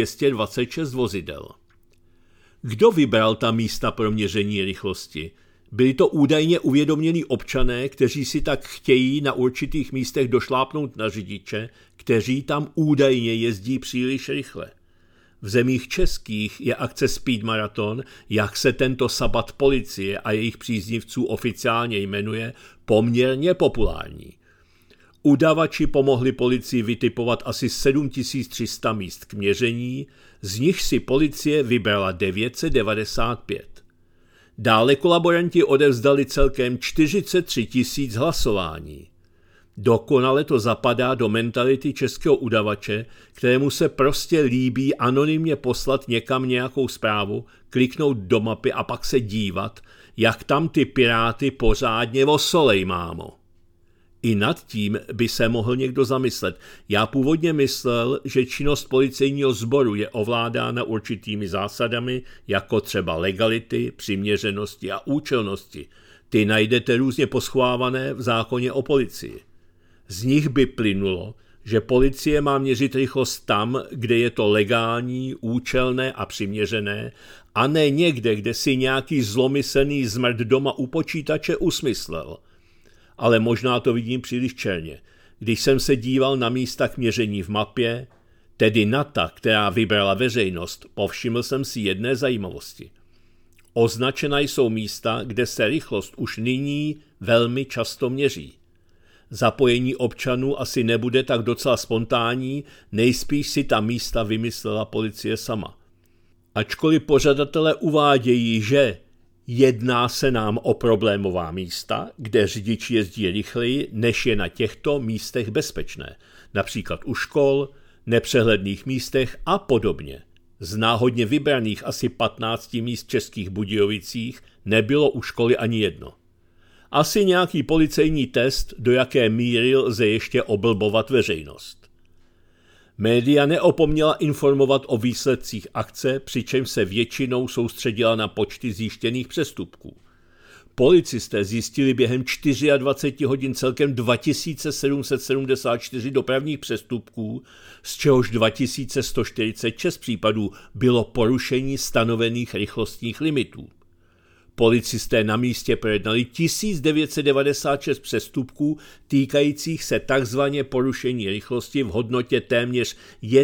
5226 vozidel. Kdo vybral ta místa pro měření rychlosti? Byli to údajně uvědomělí občané, kteří si tak chtějí na určitých místech došlápnout na řidiče, kteří tam údajně jezdí příliš rychle. V zemích českých je akce Speed Marathon, jak se tento sabat policie a jejich příznivců oficiálně jmenuje, poměrně populární. Udavači pomohli policii vytipovat asi 7300 míst k měření, z nich si policie vybrala 995. Dále kolaboranti odevzdali celkem 43 000 hlasování. Dokonale to zapadá do mentality českého udavače, kterému se prostě líbí anonymně poslat někam nějakou zprávu, kliknout do mapy a pak se dívat, jak tam ty piráty pořádně osolej, mámo. I nad tím by se mohl někdo zamyslet. Já původně myslel, že činnost policejního sboru je ovládána určitými zásadami, jako třeba legality, přiměřenosti a účelnosti. Ty najdete různě poschvávané v zákoně o policii. Z nich by plynulo, že policie má měřit rychlost tam, kde je to legální, účelné a přiměřené, a ne někde, kde si nějaký zlomyslný zmrt doma u počítače usmyslel. Ale možná to vidím příliš černě. Když jsem se díval na místa k měření v mapě, tedy na ta, která vybrala veřejnost, povšiml jsem si jedné zajímavosti. Označena jsou místa, kde se rychlost už nyní velmi často měří. Zapojení občanů asi nebude tak docela spontánní, nejspíš si ta místa vymyslela policie sama. Ačkoliv pořadatelé uvádějí, že jedná se nám o problémová místa, kde řidič jezdí rychleji, než je na těchto místech bezpečné, například u škol, nepřehledných místech a podobně. Z náhodně vybraných asi 15 míst v Českých Budějovicích nebylo u školy ani jedno. Asi nějaký policejní test, do jaké míry lze ještě oblbovat veřejnost. Média neopomněla informovat o výsledcích akce, přičemž se většinou soustředila na počty zjištěných přestupků. Policisté zjistili během 24 hodin celkem 2774 dopravních přestupků, z čehož 2146 případů bylo porušení stanovených rychlostních limitů. Policisté na místě projednali 1996 přestupků týkajících se takzvaně porušení rychlosti v hodnotě téměř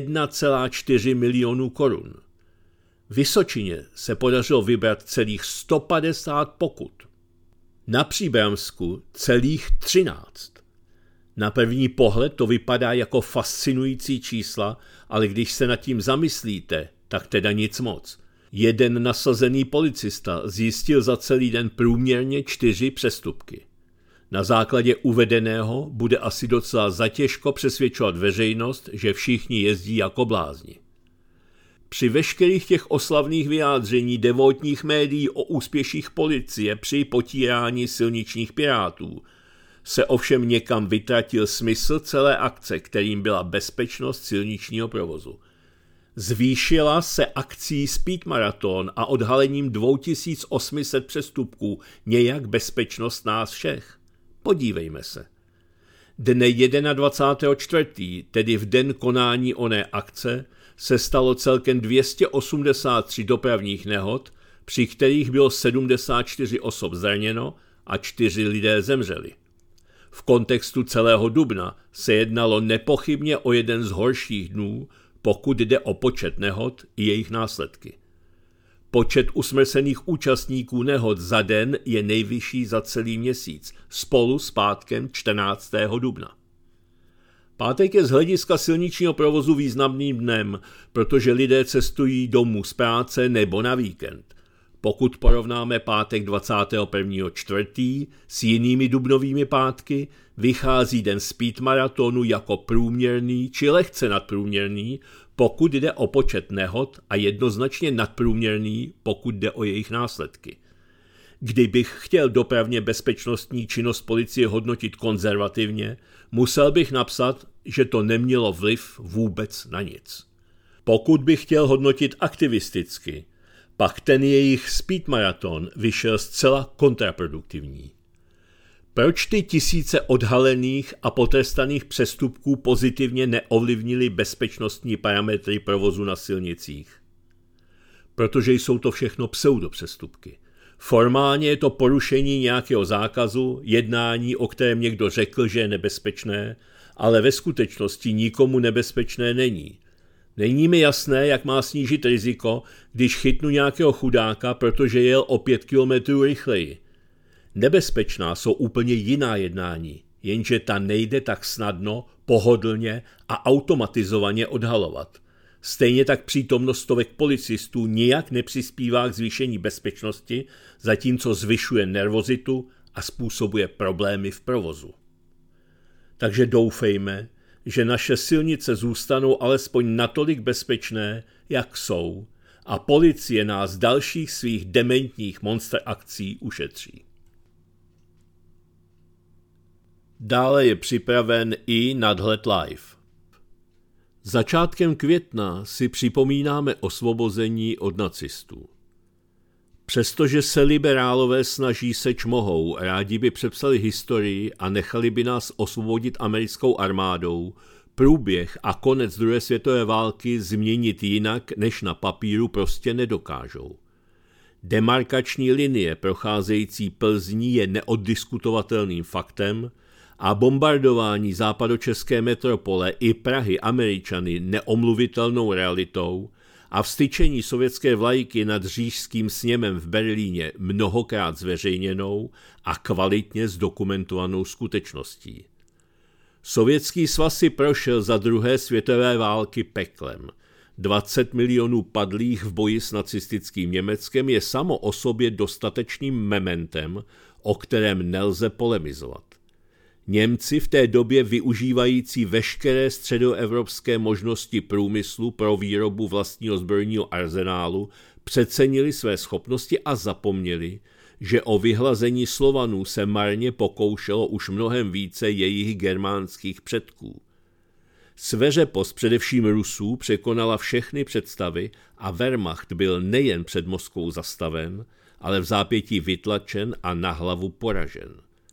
1,4 milionu korun. Vysočině se podařilo vybrat celých 150 pokut. Na Příbramsku celých 13. Na první pohled to vypadá jako fascinující čísla, ale když se nad tím zamyslíte, tak teda nic moc. Jeden nasazený policista zjistil za celý den průměrně 4 přestupky. Na základě uvedeného bude asi docela zatěžko přesvědčovat veřejnost, že všichni jezdí jako blázni. Při veškerých těch oslavných vyjádření devotních médií o úspěších policie při potírání silničních pirátů se ovšem někam vytratil smysl celé akce, kterým byla bezpečnost silničního provozu. Zvýšila se akcí Speed Marathon a odhalením 2800 přestupků nějak bezpečnost nás všech. Podívejme se. Dne 21.4., tedy v den konání oné akce, se stalo celkem 283 dopravních nehod, při kterých bylo 74 osob zraněno a 4 lidé zemřeli. V kontextu celého dubna se jednalo nepochybně o jeden z horších dnů, pokud jde o počet nehod i jejich následky. Počet usmrcených účastníků nehod za den je nejvyšší za celý měsíc, spolu s pátkem 14. dubna. Pátek je z hlediska silničního provozu významným dnem, protože lidé cestují domů z práce nebo na víkend. Pokud porovnáme pátek 21.4. s jinými dubnovými pátky, vychází den Speed Maratonu jako průměrný či lehce nadprůměrný, pokud jde o počet nehod, a jednoznačně nadprůměrný, pokud jde o jejich následky. Kdybych chtěl dopravně bezpečnostní činnost policie hodnotit konzervativně, musel bych napsat, že to nemělo vliv vůbec na nic. Pokud bych chtěl hodnotit aktivisticky, pak ten jejich Speed Marathon vyšel zcela kontraproduktivní. Proč ty tisíce odhalených a potrestaných přestupků pozitivně neovlivnily bezpečnostní parametry provozu na silnicích? Protože jsou to všechno pseudopřestupky. Formálně je to porušení nějakého zákazu, jednání, o kterém někdo řekl, že je nebezpečné, ale ve skutečnosti nikomu nebezpečné není. Není mi jasné, jak má snížit riziko, když chytnu nějakého chudáka, protože jel o 5 kilometrů rychleji. Nebezpečná jsou úplně jiná jednání, jenže ta nejde tak snadno, pohodlně a automatizovaně odhalovat. Stejně tak přítomnost stovek policistů nijak nepřispívá k zvýšení bezpečnosti, zatímco zvyšuje nervozitu a způsobuje problémy v provozu. Takže doufejme, že naše silnice zůstanou alespoň natolik bezpečné, jak jsou, a policie nás dalších svých dementních monster akcí ušetří. Dále je připraven i nadhled live. Začátkem května si připomínáme osvobození od nacistů. Přestože se liberálové snaží seč mohou, rádi by přepsali historii a nechali by nás osvobodit americkou armádou, průběh a konec druhé světové války změnit jinak než na papíru prostě nedokážou. Demarkační linie procházející Plzní je neoddiskutovatelným faktem a bombardování západočeské metropole i Prahy Američany neomluvitelnou realitou a vztyčení sovětské vlajky nad Říšským sněmem v Berlíně mnohokrát zveřejněnou a kvalitně zdokumentovanou skutečností. Sovětský svaz si prošel za druhé světové války peklem. 20 milionů padlých v boji s nacistickým Německem je samo o sobě dostatečným mementem, o kterém nelze polemizovat. Němci v té době využívající veškeré středoevropské možnosti průmyslu pro výrobu vlastního zbrojního arzenálu přecenili své schopnosti a zapomněli, že o vyhlazení Slovanů se marně pokoušelo už mnohem více jejich germánských předků. Sveřepost především Rusů překonala všechny představy a Wehrmacht byl nejen před Moskvou zastaven, ale v zápětí vytlačen a na hlavu poražen.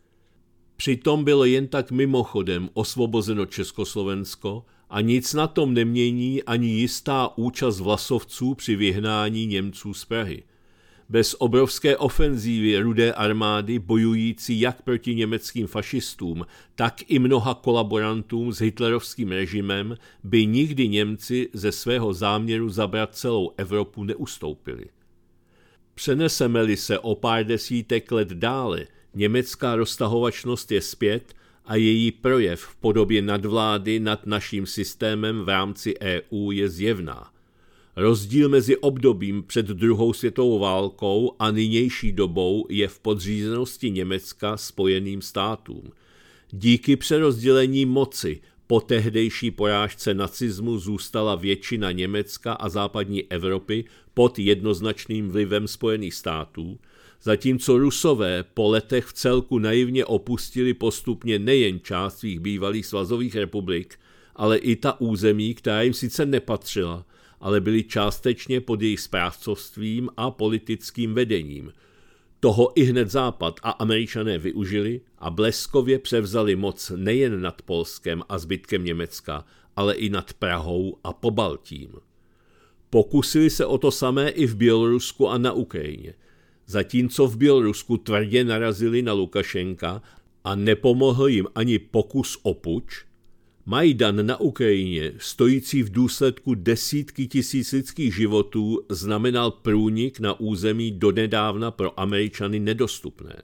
Přitom bylo jen tak mimochodem osvobozeno Československo a nic na tom nemění ani jistá účast vlasovců při vyhnání Němců z Prahy. Bez obrovské ofenzívy Rudé armády bojující jak proti německým fašistům, tak i mnoha kolaborantům s hitlerovským režimem by nikdy Němci ze svého záměru zabrat celou Evropu neustoupili. Přeneseme-li se o pár desítek let dále, německá roztahovačnost je zpět a její projev v podobě nadvlády nad naším systémem v rámci EU je zjevná. Rozdíl mezi obdobím před druhou světovou válkou a nynější dobou je v podřízenosti Německa Spojeným státům. Díky přerozdělení moci po tehdejší porážce nacismu zůstala většina Německa a západní Evropy pod jednoznačným vlivem Spojených států, zatímco Rusové po letech vcelku naivně opustili postupně nejen část svých bývalých svazových republik, ale i ta území, která jim sice nepatřila, ale byly částečně pod jejich správcovstvím a politickým vedením. Toho i hned Západ a Američané využili a bleskově převzali moc nejen nad Polskem a zbytkem Německa, ale i nad Prahou a Pobaltím. Pokusili se o to samé i v Bělorusku a na Ukrajině. Zatímco v Bělorusku tvrdě narazili na Lukašenka a nepomohl jim ani pokus o puč, Majdan na Ukrajině, stojící v důsledku desítky tisíc lidských životů, znamenal průnik na území donedávna pro Američany nedostupné.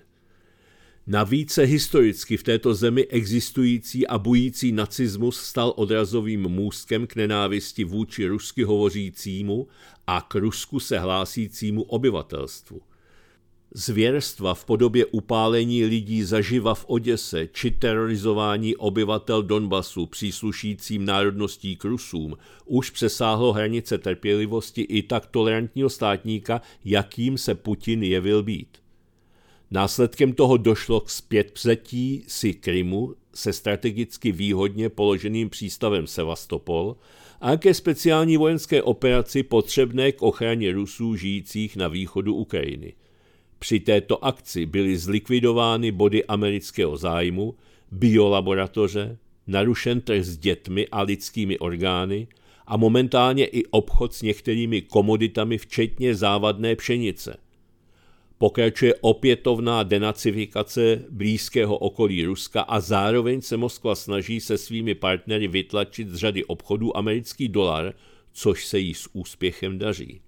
Navíc se historicky v této zemi existující a bující nacismus stal odrazovým můstkem k nenávisti vůči rusky hovořícímu a k Rusku se hlásícímu obyvatelstvu. Zvěrstva v podobě upálení lidí zaživa v Oděse či terorizování obyvatel Donbasu příslušícím národností k Rusům už přesáhlo hranice trpělivosti i tak tolerantního státníka, jakým se Putin jevil být. Následkem toho došlo k zpětvzetí si Krymu se strategicky výhodně položeným přístavem Sevastopol a ke speciální vojenské operaci potřebné k ochraně Rusů žijících na východu Ukrajiny. Při této akci byly zlikvidovány body amerického zájmu, biolaboratoře, narušen trh s dětmi a lidskými orgány a momentálně i obchod s některými komoditami včetně závadné pšenice. Pokračuje opětovná denacifikace blízkého okolí Ruska a zároveň se Moskva snaží se svými partnery vytlačit z řady obchodů americký dolar, což se jí s úspěchem daří.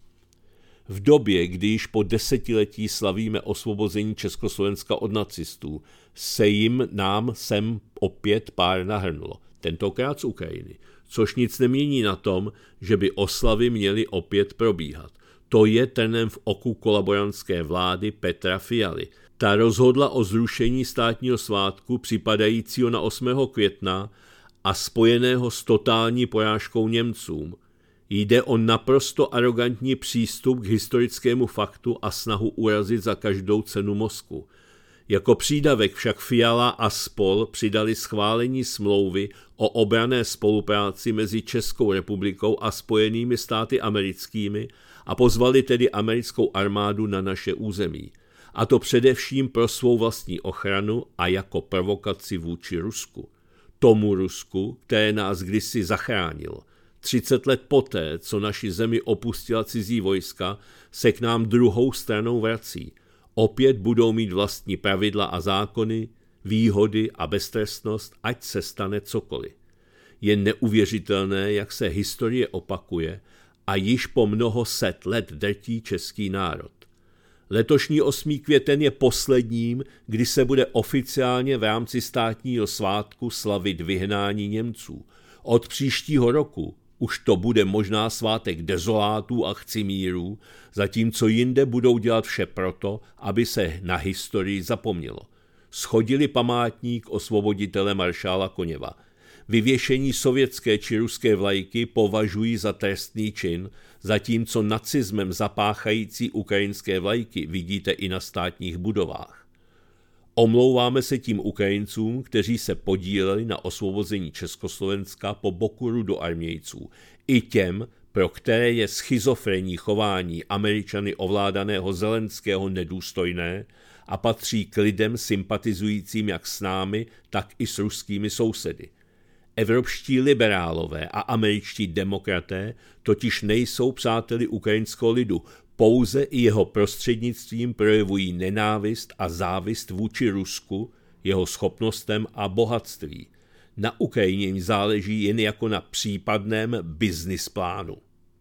V době, kdy již po desetiletí slavíme osvobození Československa od nacistů, se nám sem opět pár nahrnulo, tentokrát z Ukrajiny, což nic nemění na tom, že by oslavy měly opět probíhat. To je trnem v oku kolaborantské vlády Petra Fialy. Ta rozhodla o zrušení státního svátku připadajícího na 8. května a spojeného s totální porážkou Němcům. Jde o naprosto arrogantní přístup k historickému faktu a snahu urazit za každou cenu Moskvu. Jako přídavek však Fiala a spol přidali schválení smlouvy o obranné spolupráci mezi Českou republikou a Spojenými státy americkými a pozvali tedy americkou armádu na naše území. A to především pro svou vlastní ochranu a jako provokaci vůči Rusku. Tomu Rusku, které nás kdysi zachránilo. 30 let poté, co naši zemi opustila cizí vojska, se k nám druhou stranou vrací. Opět budou mít vlastní pravidla a zákony, výhody a beztrestnost, ať se stane cokoliv. Je neuvěřitelné, jak se historie opakuje a již po mnoho set let drtí český národ. Letošní 8. květen je posledním, kdy se bude oficiálně v rámci státního svátku slavit vyhnání Němců. Od příštího roku už to bude možná svátek dezolátů a chcimírů, zatímco jinde budou dělat vše proto, aby se na historii zapomnělo. Shodili památník osvoboditele maršála Koněva. Vyvěšení sovětské či ruské vlajky považují za trestný čin, zatímco nacismem zapáchající ukrajinské vlajky vidíte i na státních budovách. Omlouváme se tím Ukrajincům, kteří se podíleli na osvobození Československa po boku rudoarmějců, i těm, pro které je schizofrenní chování Američany ovládaného Zelenského nedůstojné a patří k lidem sympatizujícím jak s námi, tak i s ruskými sousedy. Evropští liberálové a američtí demokraté totiž nejsou přáteli ukrajinského lidu, pouze i jeho prostřednictvím projevují nenávist a závist vůči Rusku, jeho schopnostem a bohatství. Na Ukrajině jim záleží jen jako na případném business plánu.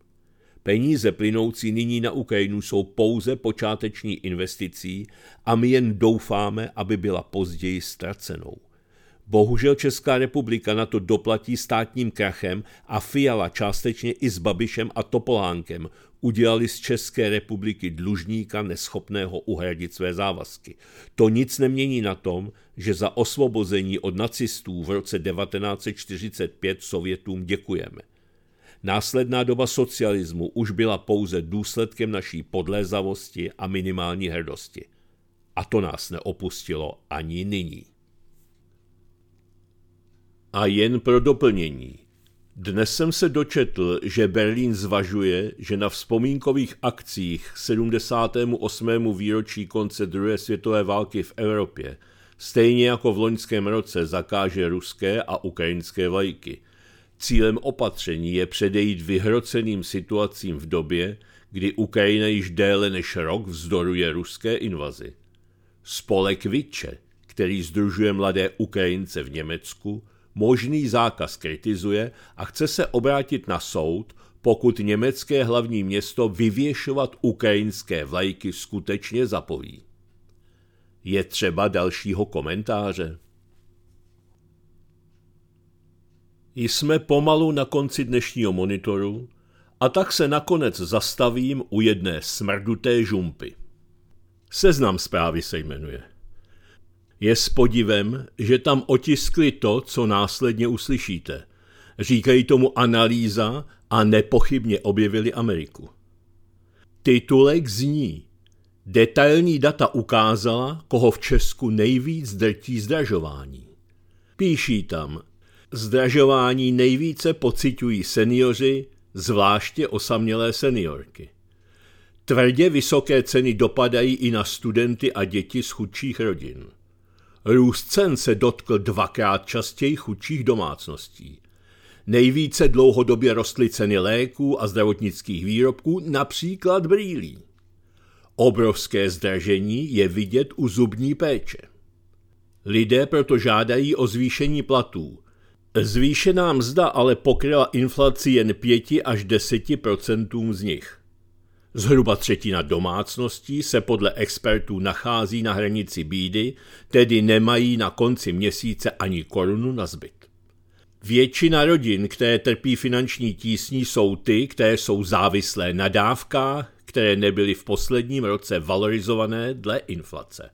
Peníze plynoucí nyní na Ukrajinu jsou pouze počáteční investicí a my jen doufáme, aby byla později ztracenou. Bohužel Česká republika na to doplatí státním krachem a Fiala částečně i s Babišem a Topolánkem udělali z České republiky dlužníka neschopného uhradit své závazky. To nic nemění na tom, že za osvobození od nacistů v roce 1945 Sovětům děkujeme. Následná doba socialismu už byla pouze důsledkem naší podlézavosti a minimální hrdosti. A to nás neopustilo ani nyní. A jen pro doplnění. Dnes jsem se dočetl, že Berlín zvažuje, že na vzpomínkových akcích 78. výročí konce druhé světové války v Evropě stejně jako v loňském roce zakáže ruské a ukrajinské vlajky. Cílem opatření je předejít vyhroceným situacím v době, kdy Ukrajina již déle než rok vzdoruje ruské invazi. Spolek Viče, který sdružuje mladé Ukrajince v Německu, možný zákaz kritizuje a chce se obrátit na soud, pokud německé hlavní město vyvěšovat ukrajinské vlajky skutečně zapoví. Je třeba dalšího komentáře? Jsme pomalu na konci dnešního monitoru a tak se nakonec zastavím u jedné smrduté žumpy. Seznam zprávy se jmenuje. Je s podivem, že tam otiskli to, co následně uslyšíte. Říkají tomu analýza a nepochybně objevili Ameriku. Titulek zní: Detailní data ukázala, koho v Česku nejvíc drtí zdražování. Píší tam: Zdražování nejvíce pociťují senioři, zvláště osamělé seniorky. Tvrdě vysoké ceny dopadají i na studenty a děti z chudších rodin. Růst cen se dotkl dvakrát častěji chudších domácností. Nejvíce dlouhodobě rostly ceny léků a zdravotnických výrobků, například brýlí. Obrovské zdražení je vidět u zubní péče. Lidé proto žádají o zvýšení platů. Zvýšená mzda ale pokryla inflaci jen 5 až 10% z nich. Zhruba třetina domácností se podle expertů nachází na hranici bídy, tedy nemají na konci měsíce ani korunu na zbyt. Většina rodin, které trpí finanční tísní, jsou ty, které jsou závislé na dávkách, které nebyly v posledním roce valorizované dle inflace.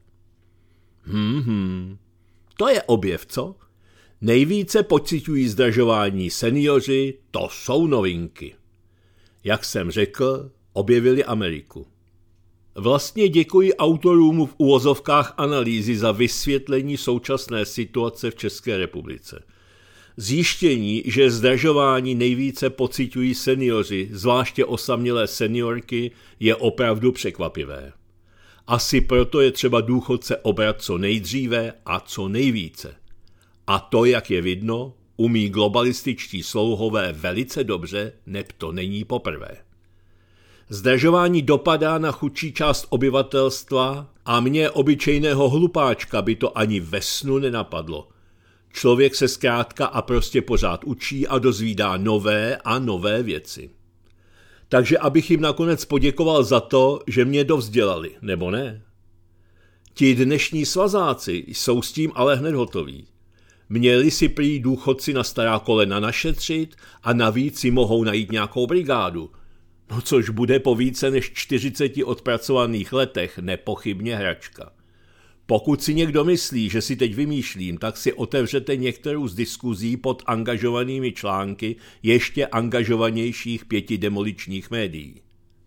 To je objev, co? Nejvíce pociťují zdražování seniori, to jsou novinky. Jak jsem řekl, objevili Ameriku. Vlastně děkuji autorům v uvozovkách analýzy za vysvětlení současné situace v České republice. Zjištění, že zdražování nejvíce pociťují seniori, zvláště osamělé seniorky, je opravdu překvapivé. Asi proto je třeba důchodce obrat co nejdříve a co nejvíce. A to, jak je vidno, umí globalističtí slouhové velice dobře, neb to není poprvé. Zdražování dopadá na chudší část obyvatelstva a mě, obyčejného hlupáčka, by to ani ve snu nenapadlo. Člověk se zkrátka a prostě pořád učí a dozvídá nové a nové věci. Takže abych jim nakonec poděkoval za to, že mě dovzdělali, nebo ne? Ti dnešní svazáci jsou s tím ale hned hotoví. Měli si prý důchodci na stará kolena našetřit a navíc si mohou najít nějakou brigádu. No což bude po více než 40 odpracovaných letech nepochybně hračka. Pokud si někdo myslí, že si teď vymýšlím, tak si otevřete některou z diskuzí pod angažovanými články ještě angažovanějších 5 demoličních médií.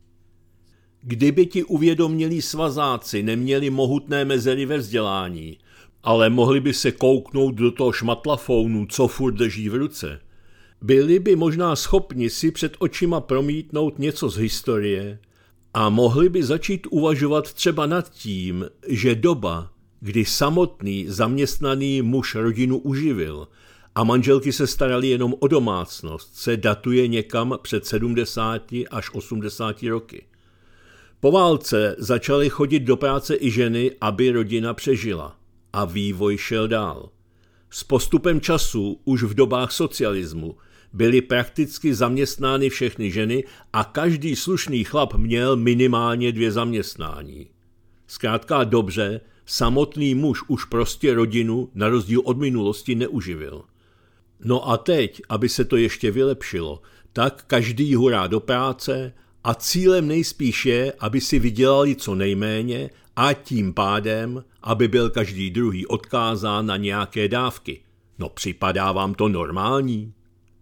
Kdyby ti uvědomělí svazáci neměli mohutné mezery ve vzdělání, ale mohli by se kouknout do toho šmatlafounu, co furt drží v ruce, byli by možná schopni si před očima promítnout něco z historie a mohli by začít uvažovat třeba nad tím, že doba, kdy samotný zaměstnaný muž rodinu uživil a manželky se starali jenom o domácnost, se datuje někam před 70 až 80 roky. Po válce začaly chodit do práce i ženy, aby rodina přežila. A vývoj šel dál. S postupem času, už v dobách socialismu, byly prakticky zaměstnány všechny ženy a každý slušný chlap měl minimálně 2 zaměstnání. Zkrátka dobře, samotný muž už prostě rodinu na rozdíl od minulosti neuživil. No a teď, aby se to ještě vylepšilo, tak každý hurá do práce a cílem nejspíš je, aby si vydělali co nejméně a tím pádem, aby byl každý druhý odkázán na nějaké dávky. No připadá vám to normální?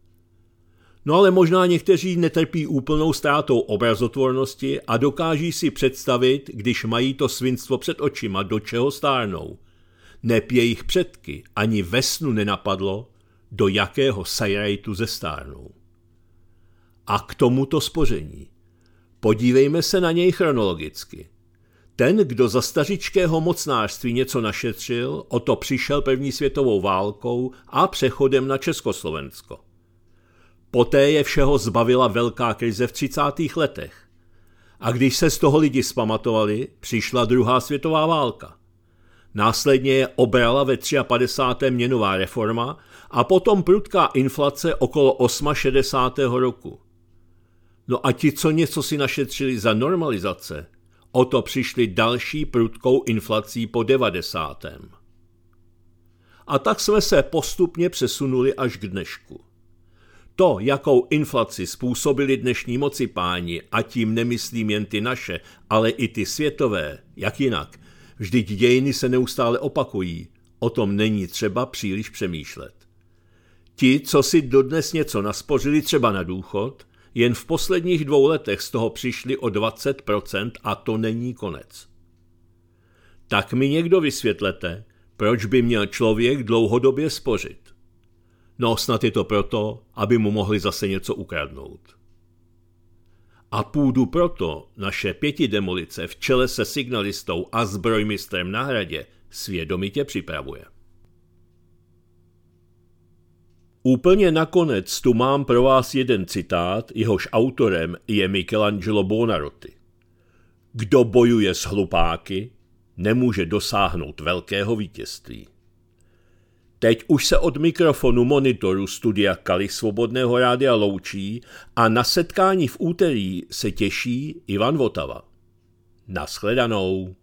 No ale možná někteří netrpí úplnou ztrátou obrazotvornosti a dokáží si představit, když mají to svinstvo před očima, do čeho stárnou. Neb jejich předky ani ve snu nenapadlo, do jakého sajrajtu zestárnou. A k tomuto spoření. Podívejme se na něj chronologicky. Ten, kdo za stařičkého mocnářství něco našetřil, o to přišel první světovou válkou a přechodem na Československo. Poté je všeho zbavila velká krize v 30. letech. A když se z toho lidi zpamatovali, přišla druhá světová válka. Následně je obrala ve 53. měnová reforma a potom prudká inflace okolo 68. roku. No a ti, co něco si našetřili za normalizace, o to přišli další prudkou inflací po 90. A tak jsme se postupně přesunuli až k dnešku. To, jakou inflaci způsobili dnešní mocipáni, a tím nemyslím jen ty naše, ale i ty světové, jak jinak, vždyť dějiny se neustále opakují, o tom není třeba příliš přemýšlet. Ti, co si dodnes něco naspořili třeba na důchod, jen v posledních 2 letech z toho přišli o 20% a to není konec. Tak mi někdo vysvětlete, proč by měl člověk dlouhodobě spořit. No snad je to proto, aby mu mohli zase něco ukradnout. A půdu proto naše 5 demolice v čele se signalistou a zbrojmistrem na hradě svědomitě připravuje. Úplně nakonec tu mám pro vás jeden citát, jehož autorem je Michelangelo Buonarroti. Kdo bojuje s hlupáky, nemůže dosáhnout velkého vítězství. Teď už se od mikrofonu monitoru studia Kali Svobodného rádia loučí a na setkání v úterý se těší Ivan Votava. Nashledanou.